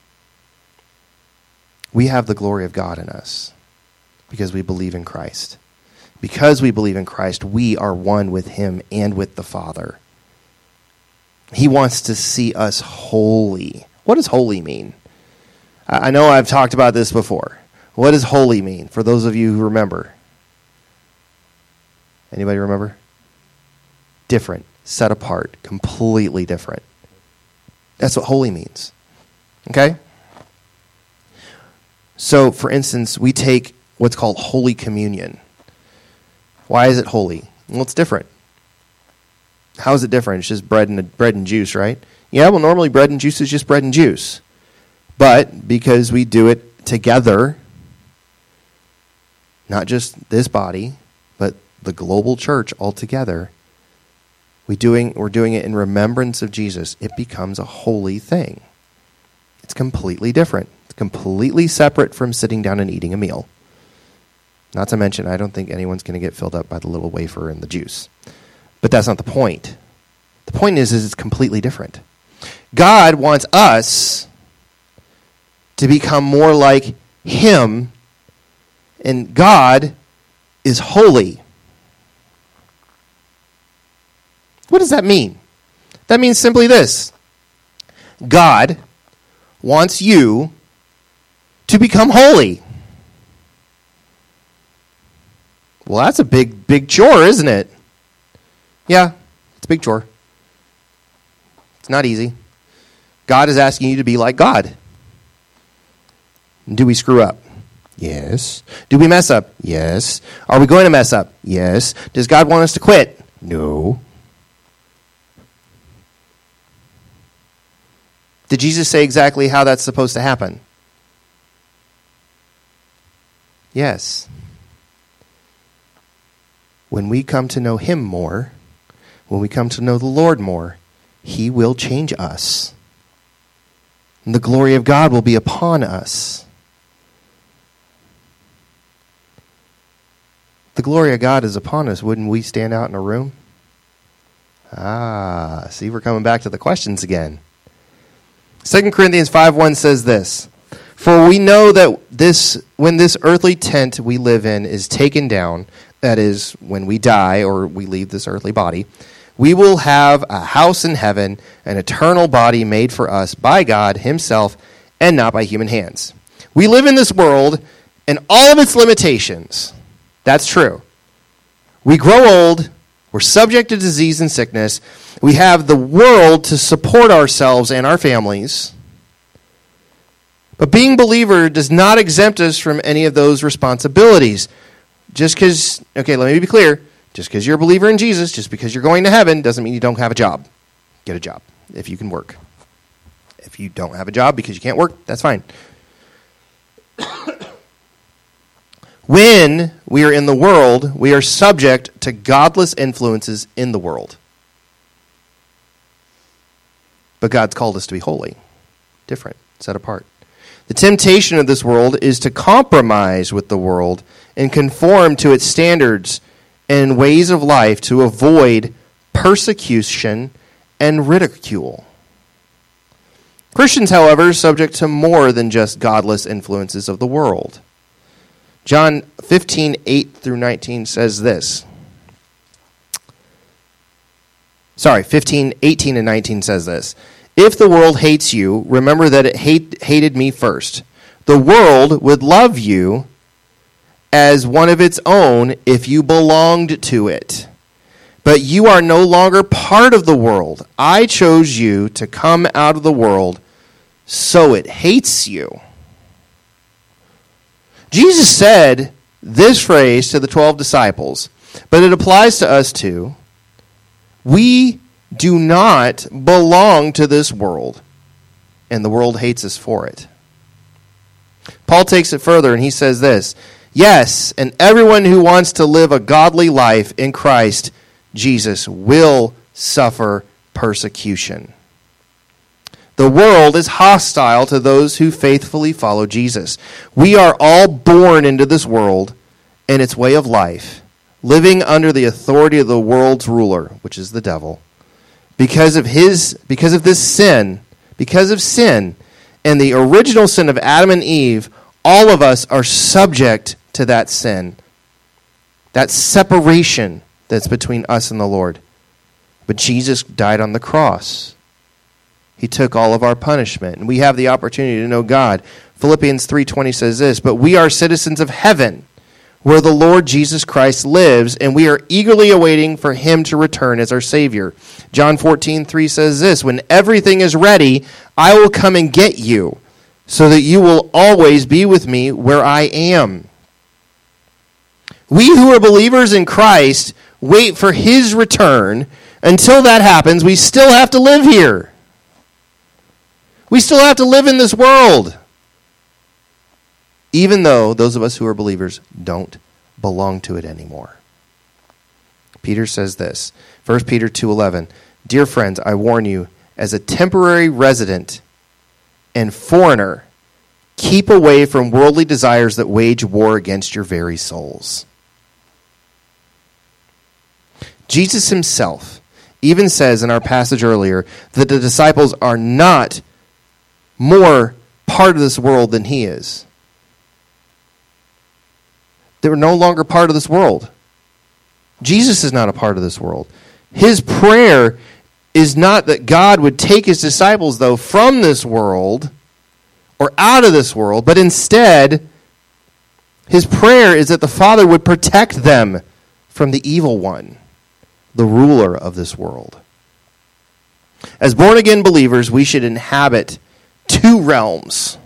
we have the glory of God in us because we believe in Christ. Because we believe in Christ, we are one with him and with the Father. He wants to see us holy. What does holy mean? I know I've talked about this before. What does holy mean, for those of you who remember? Anybody remember? Different, set apart, completely different. That's what holy means. Okay? So, for instance, we take what's called Holy Communion. Why is it holy? Well, it's different. How is it different? It's just bread and bread and juice, right? Yeah, well, normally bread and juice is just bread and juice. But because we do it together, not just this body, but the global church altogether, we doing we're doing it in remembrance of Jesus. It becomes a holy thing. It's completely different. It's completely separate from sitting down and eating a meal. Not to mention, I don't think anyone's going to get filled up by the little wafer and the juice. But that's not the point. The point is, is it's completely different. God wants us to become more like him, and God is holy. What does that mean? That means simply this. God wants you to become holy. Well, that's a big, big chore, isn't it? Yeah, it's a big chore. It's not easy. God is asking you to be like God. Do we screw up? Yes. Do we mess up? Yes. Are we going to mess up? Yes. Does God want us to quit? No. Did Jesus say exactly how that's supposed to happen? Yes. When we come to know him more, when we come to know the Lord more, he will change us. And the glory of God will be upon us. The glory of God is upon us. Wouldn't we stand out in a room? Ah, see, we're coming back to the questions again. Second Corinthians five one says this, "For we know that this when this earthly tent we live in is taken down, that is, when we die or we leave this earthly body, we will have a house in heaven, an eternal body made for us by God himself and not by human hands. We live in this world and all of its limitations." That's true. We grow old. We're subject to disease and sickness. We have the world to support ourselves and our families. But being a believer does not exempt us from any of those responsibilities. Just because, okay, let me be clear. Just because you're a believer in Jesus, just because you're going to heaven, doesn't mean you don't have a job. Get a job if you can work. If you don't have a job because you can't work, that's fine. When we are in the world, we are subject to godless influences in the world. But God's called us to be holy, different, set apart. The temptation of this world is to compromise with the world and conform to its standards and ways of life to avoid persecution and ridicule. Christians, however, are subject to more than just godless influences of the world. John fifteen, eight through nineteen says this. Sorry, fifteen, eighteen and nineteen says this. "If the world hates you, remember that it hate, hated me first. The world would love you as one of its own if you belonged to it. But you are no longer part of the world. I chose you to come out of the world, so it hates you." Jesus said this phrase to the twelve disciples, but it applies to us too. We do not belong to this world, and the world hates us for it. Paul takes it further, and he says this, "Yes, and everyone who wants to live a godly life in Christ Jesus will suffer persecution." The world is hostile to those who faithfully follow Jesus. We are all born into this world and its way of life, living under the authority of the world's ruler, which is the devil. Because of his, because of this sin, because of sin and the original sin of Adam and Eve, all of us are subject to that sin, that separation that's between us and the Lord. But Jesus died on the cross. He took all of our punishment, and we have the opportunity to know God. Philippians three twenty says this, "But we are citizens of heaven, where the Lord Jesus Christ lives, and we are eagerly awaiting for him to return as our Savior." John fourteen three says this, "When everything is ready, I will come and get you, so that you will always be with me where I am." We who are believers in Christ wait for his return. Until that happens, we still have to live here. We still have to live in this world, even though those of us who are believers don't belong to it anymore. Peter says this, First Peter two eleven, "Dear friends, I warn you, as a temporary resident and foreigner, keep away from worldly desires that wage war against your very souls." Jesus himself even says in our passage earlier that the disciples are not more part of this world than he is. They're no longer part of this world. Jesus is not a part of this world. His prayer is not that God would take his disciples, though, from this world or out of this world, but instead, his prayer is that the Father would protect them from the evil one, the ruler of this world. As born-again believers, we should inhabit two realms.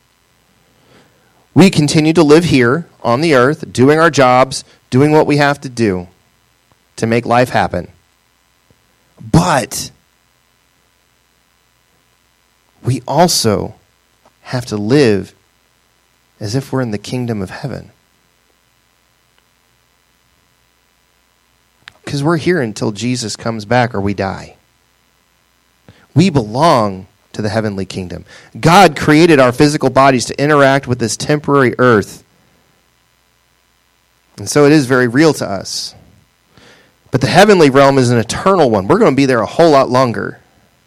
We continue to live here on the earth, doing our jobs, doing what we have to do to make life happen. But we also have to live as if we're in the kingdom of heaven. Because we're here until Jesus comes back or we die. We belong to the heavenly kingdom. God created our physical bodies to interact with this temporary earth. And so it is very real to us. But the heavenly realm is an eternal one. We're going to be there a whole lot longer.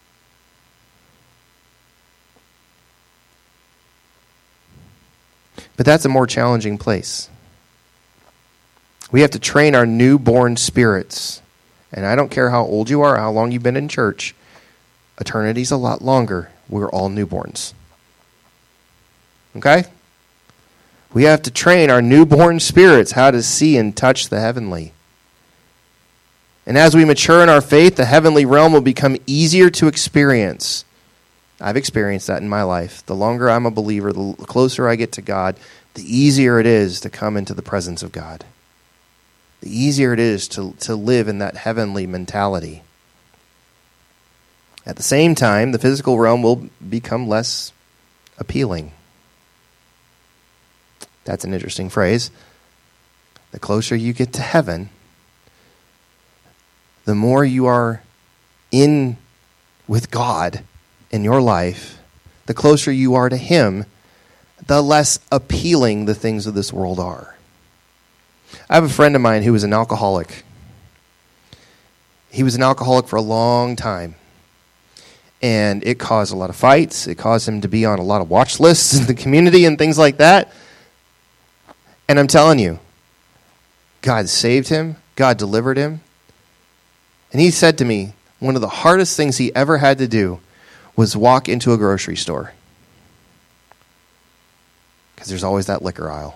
But that's a more challenging place. We have to train our newborn spirits. And I don't care how old you are, how long you've been in church. Eternity's a lot longer. We're all newborns. Okay? We have to train our newborn spirits how to see and touch the heavenly. And as we mature in our faith, the heavenly realm will become easier to experience. I've experienced that in my life. The longer I'm a believer, the closer I get to God, the easier it is to come into the presence of God. The easier it is to, to live in that heavenly mentality. At the same time, the physical realm will become less appealing. That's an interesting phrase. The closer you get to heaven, the more you are in with God in your life, the closer you are to him, the less appealing the things of this world are. I have a friend of mine who was an alcoholic. He was an alcoholic for a long time. And it caused a lot of fights. It caused him to be on a lot of watch lists in the community and things like that. And I'm telling you, God saved him. God delivered him. And he said to me, one of the hardest things he ever had to do was walk into a grocery store. Because there's always that liquor aisle.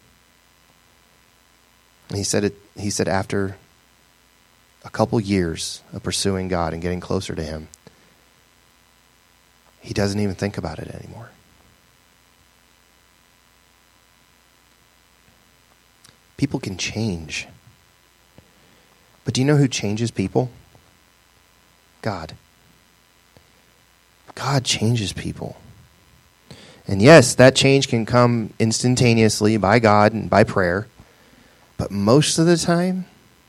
And he said it. He said after a couple years of pursuing God and getting closer to him, he doesn't even think about it anymore. People can change. But do you know who changes people? God. God changes people. And yes, that change can come instantaneously by God and by prayer. But most of the time,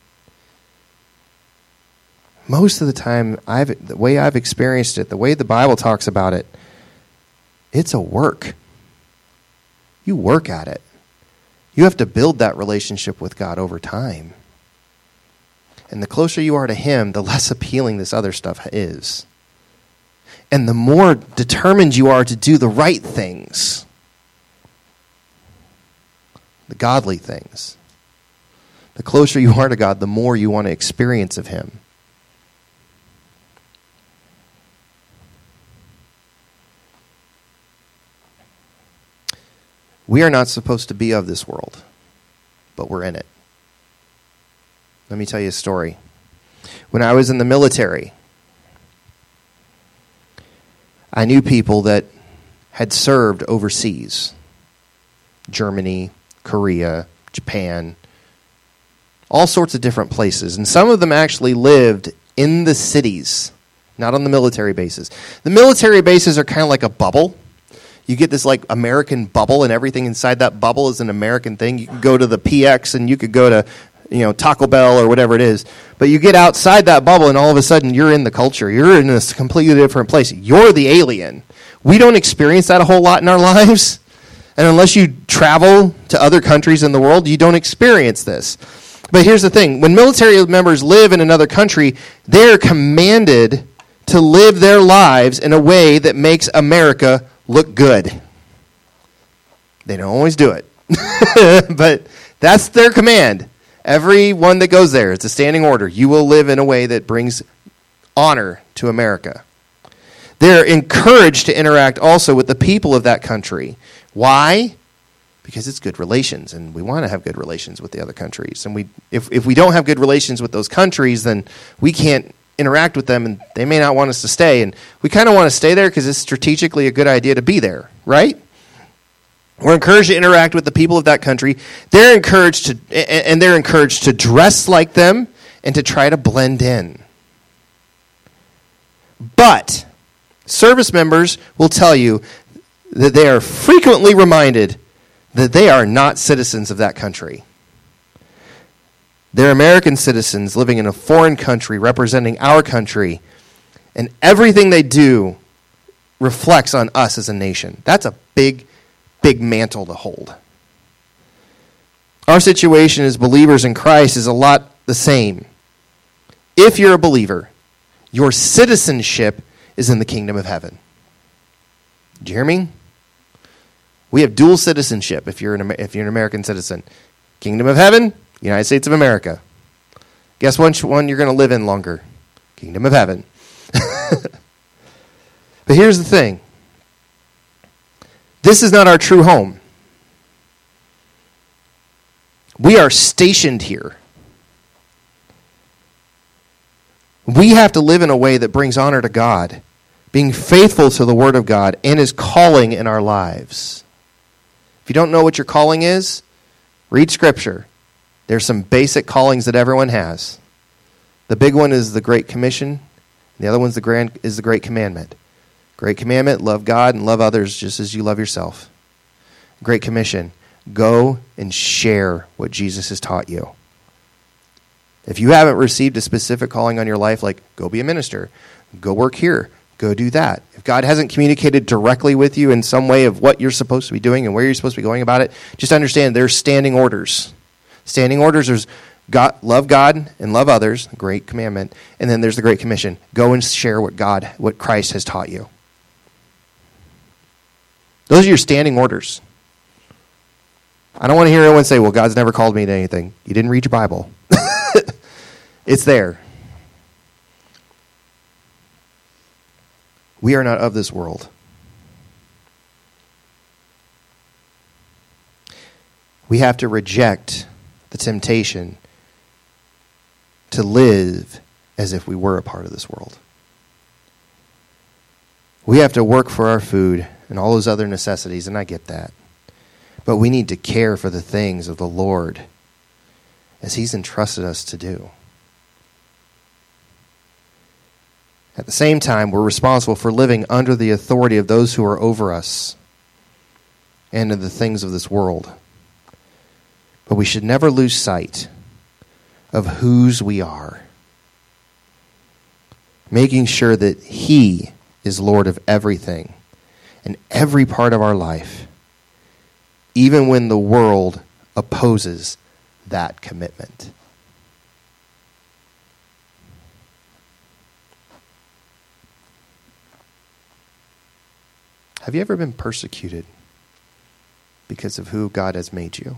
most of the time, I've the way I've experienced it, the way the Bible talks about it, it's a work. You work at it. You have to build that relationship with God over time. And the closer you are to him, the less appealing this other stuff is. And the more determined you are to do the right things, the godly things. The closer you are to God, the more you want to experience of him. We are not supposed to be of this world, but we're in it. Let me tell you a story. When I was in the military, I knew people that had served overseas. Germany, Korea, Japan, all sorts of different places. And some of them actually lived in the cities, not on the military bases. The military bases are kind of like a bubble. You get this like American bubble, and everything inside that bubble is an American thing. You can go to the P X and you could go to, you know, Taco Bell or whatever it is. But you get outside that bubble and all of a sudden you're in the culture. You're in this completely different place. You're the alien. We don't experience that a whole lot in our lives. And unless you travel to other countries in the world, you don't experience this. But here's the thing. When military members live in another country, they're commanded to live their lives in a way that makes America look good. They don't always do it. But that's their command. Everyone that goes there, it's a standing order. You will live in a way that brings honor to America. They're encouraged to interact also with the people of that country. Why? Because it's good relations, and we want to have good relations with the other countries. And we, if if we don't have good relations with those countries, then we can't interact with them, and they may not want us to stay. And we kind of want to stay there because it's strategically a good idea to be there, right? We're encouraged to interact with the people of that country. They're encouraged to, and they're encouraged to dress like them and to try to blend in. But service members will tell you that they are frequently reminded that they are not citizens of that country. They're American citizens living in a foreign country, representing our country, and everything they do reflects on us as a nation. That's a big, big mantle to hold. Our situation as believers in Christ is a lot the same. If you're a believer, your citizenship is in the kingdom of heaven. Did you hear me? We have dual citizenship if you're an if you're an American citizen. Kingdom of heaven, United States of America. Guess which one you're going to live in longer? Kingdom of heaven. But here's the thing. This is not our true home. We are stationed here. We have to live in a way that brings honor to God, being faithful to the Word of God and His calling in our lives. If you don't know what your calling is, read Scripture. There's some basic callings that everyone has. The big one is the Great Commission. The other one's the grand is the Great Commandment. Great Commandment, love God and love others just as you love yourself. Great Commission, go and share what Jesus has taught you. If you haven't received a specific calling on your life, like go be a minister, go work here, go do that. If God hasn't communicated directly with you in some way of what you're supposed to be doing and where you're supposed to be going about it, just understand there's standing orders. Standing orders is God, love God and love others, great commandment, and then there's the Great Commission. Go and share what God, what Christ has taught you. Those are your standing orders. I don't want to hear anyone say, well, God's never called me to anything. You didn't read your Bible. It's there. We are not of this world. We have to reject the temptation to live as if we were a part of this world. We have to work for our food and all those other necessities, and I get that. But we need to care for the things of the Lord as He's entrusted us to do. At the same time, we're responsible for living under the authority of those who are over us and of the things of this world. But we should never lose sight of whose we are, making sure that He is Lord of everything and every part of our life, even when the world opposes that commitment. Have you ever been persecuted because of who God has made you?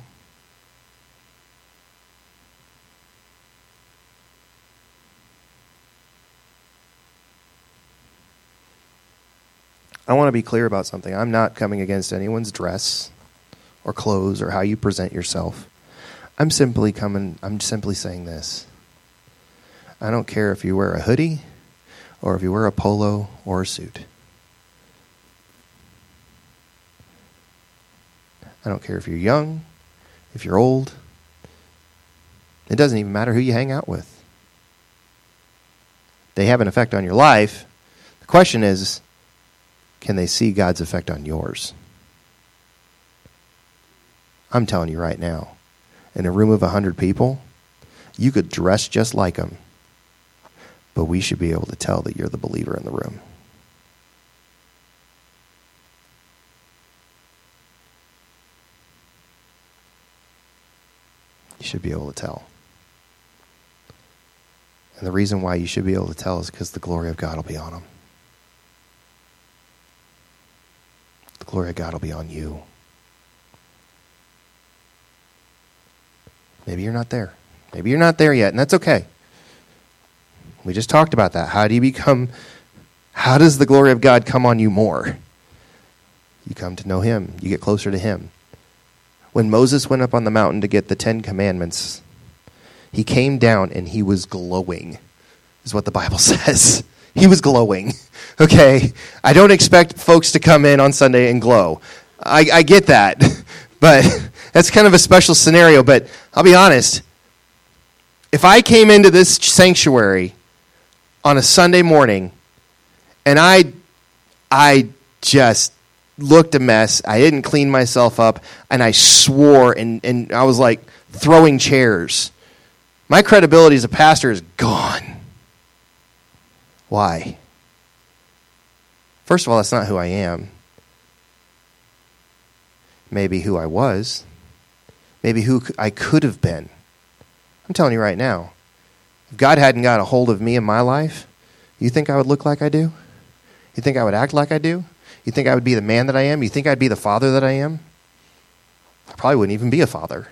I want to be clear about something. I'm not coming against anyone's dress or clothes or how you present yourself. I'm simply coming, I'm simply saying this. I don't care if you wear a hoodie or if you wear a polo or a suit. I don't care if you're young, if you're old. It doesn't even matter who you hang out with. They have an effect on your life. The question is, can they see God's effect on yours? I'm telling you right now, in a room of a hundred people, you could dress just like them, but we should be able to tell that you're the believer in the room. You should be able to tell. And the reason why you should be able to tell is because the glory of God will be on them. glory of God will be on you. Maybe you're not there. Maybe you're not there yet, and that's okay. We just talked about that. How do you become, how does the glory of God come on you more? You come to know him. You get closer to him. When Moses went up on the mountain to get the Ten Commandments, he came down and he was glowing, is what the Bible says. He was glowing. Okay? I don't expect folks to come in on Sunday and glow. I, I get that. But that's kind of a special scenario. But I'll be honest. If I came into this sanctuary on a Sunday morning and I, I just looked a mess, I didn't clean myself up, and I swore, and, and I was like throwing chairs, my credibility as a pastor is gone. Why? First of all, that's not who I am. Maybe who I was. Maybe who I could have been. I'm telling you right now, if God hadn't got a hold of me in my life, you think I would look like I do? You think I would act like I do? You think I would be the man that I am? You think I'd be the father that I am? I probably wouldn't even be a father.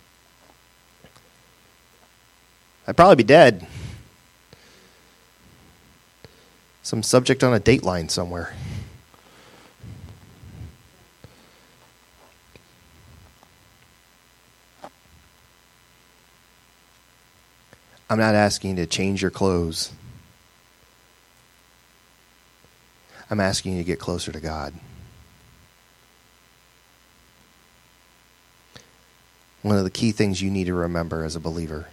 I'd probably be dead. Some subject on a dateline somewhere. I'm not asking you to change your clothes. I'm asking you to get closer to God. One of the key things you need to remember as a believer: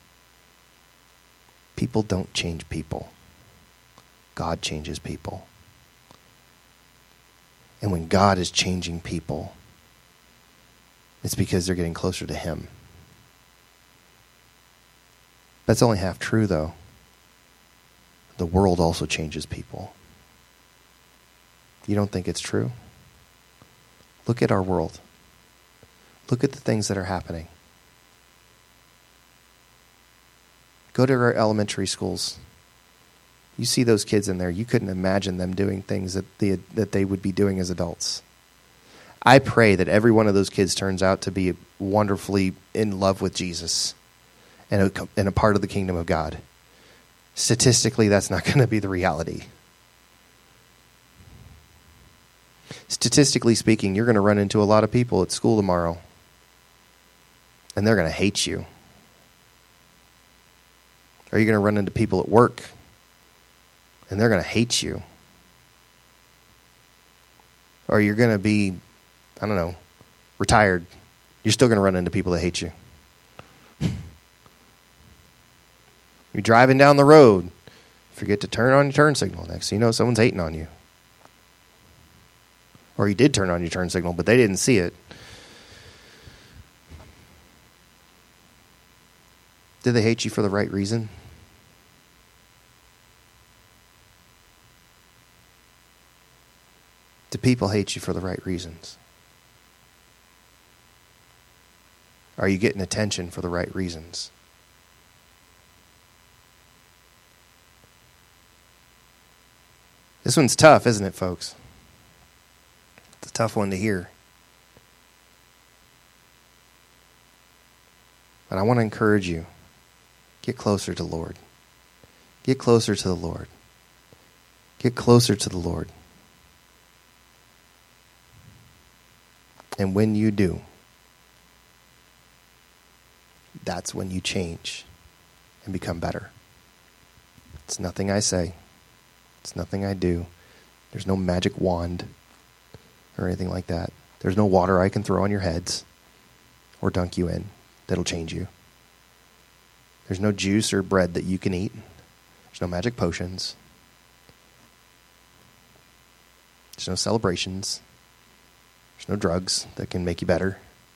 people don't change people. God changes people. And when God is changing people, it's because they're getting closer to him. That's only half true, though. The world also changes people. You don't think it's true? Look at our world. Look at the things that are happening. Go to our elementary schools. You see those kids in there. You couldn't imagine them doing things that they, that they would be doing as adults. I pray that every one of those kids turns out to be wonderfully in love with Jesus and a, and a part of the kingdom of God. Statistically, that's not going to be the reality. Statistically speaking, you're going to run into a lot of people at school tomorrow, and they're going to hate you. Or you're going to run into people at work, and they're going to hate you. Or you're going to be, I don't know, retired. You're still going to run into people that hate you. You're driving down the road, forget to turn on your turn signal. Next thing you know, someone's hating on you. Or you did turn on your turn signal, but they didn't see it. Did they hate you for the right reason? Do people hate you for the right reasons? Are you getting attention for the right reasons? This one's tough, isn't it, folks? It's a tough one to hear. But I want to encourage you. Get closer to the Lord. Get closer to the Lord. Get closer to the Lord. And when you do, that's when you change and become better. It's nothing I say. It's nothing I do. There's no magic wand or anything like that. There's no water I can throw on your heads or dunk you in that'll change you. There's no juice or bread that you can eat. There's no magic potions. There's no celebrations. There's no drugs that can make you better.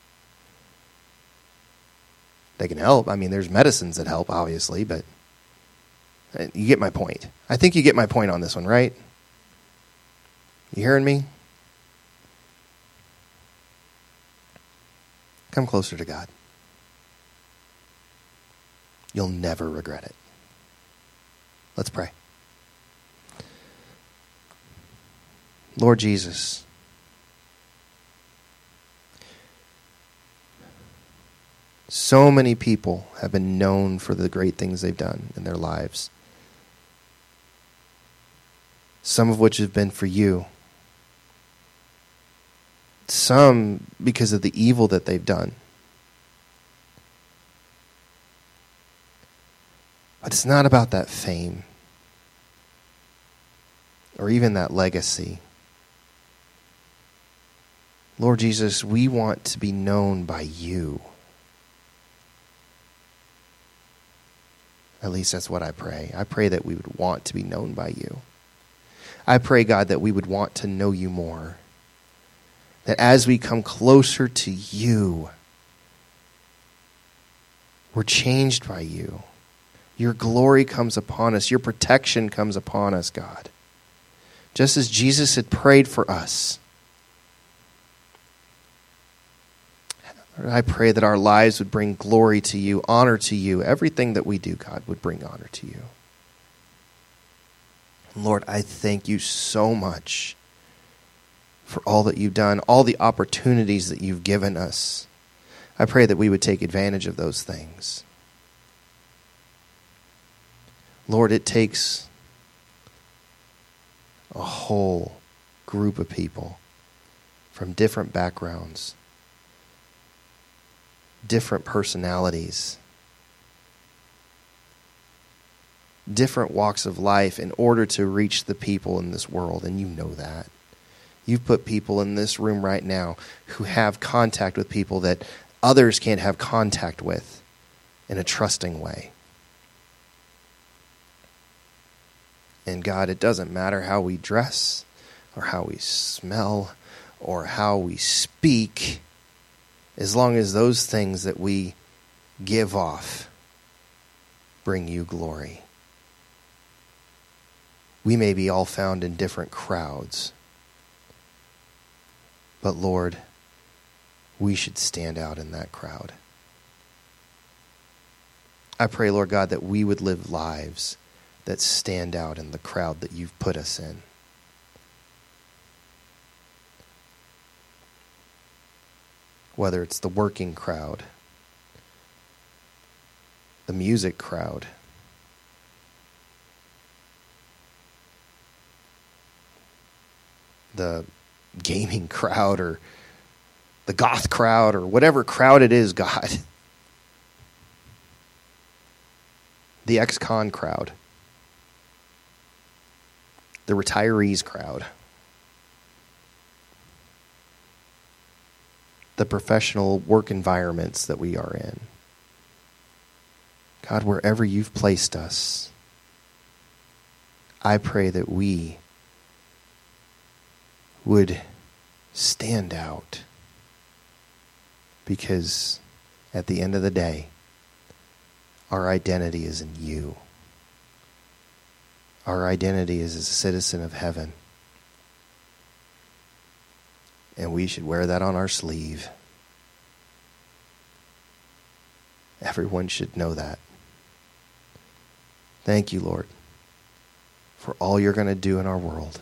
They can help. I mean, there's medicines that help, obviously, but you get my point. I think you get my point on this one, right? You hearing me? Come closer to God. You'll never regret it. Let's pray. Lord Jesus, So many people have been known for the great things they've done in their lives. Some of which have been for you. Some because of the evil that they've done. But it's not about that fame or even that legacy. Lord Jesus, we want to be known by you. At least that's what I pray. I pray that we would want to be known by you. I pray, God, that we would want to know you more. That as we come closer to you, we're changed by you. Your glory comes upon us. Your protection comes upon us, God. Just as Jesus had prayed for us. I pray that our lives would bring glory to you, honor to you. Everything that we do, God, would bring honor to you. Lord, I thank you so much for all that you've done, all the opportunities that you've given us. I pray that we would take advantage of those things. Lord, it takes a whole group of people from different backgrounds, different personalities, different walks of life in order to reach the people in this world, and you know that. You've put people in this room right now who have contact with people that others can't have contact with in a trusting way. And God, it doesn't matter how we dress or how we smell or how we speak, as long as those things that we give off bring you glory. We may be all found in different crowds, but Lord, we should stand out in that crowd. I pray, Lord God, that we would live lives that stand out in the crowd that you've put us in. Whether it's the working crowd, the music crowd, the gaming crowd, or the goth crowd, or whatever crowd it is, God. The ex-con crowd. The retirees crowd. The professional work environments that we are in. God, wherever you've placed us, I pray that we would stand out, because at the end of the day, our identity is in you. Our identity is as a citizen of heaven. And we should wear that on our sleeve. Everyone should know that. Thank you, Lord, for all you're going to do in our world.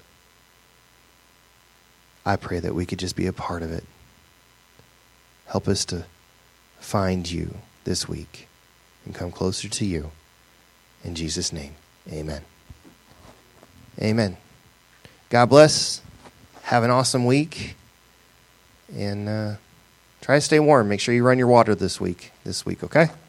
I pray that we could just be a part of it. Help us to find you this week and come closer to you. In Jesus' name, amen. Amen. God bless. Have an awesome week. And uh, try to stay warm. Make sure you run your water this week. This week, okay?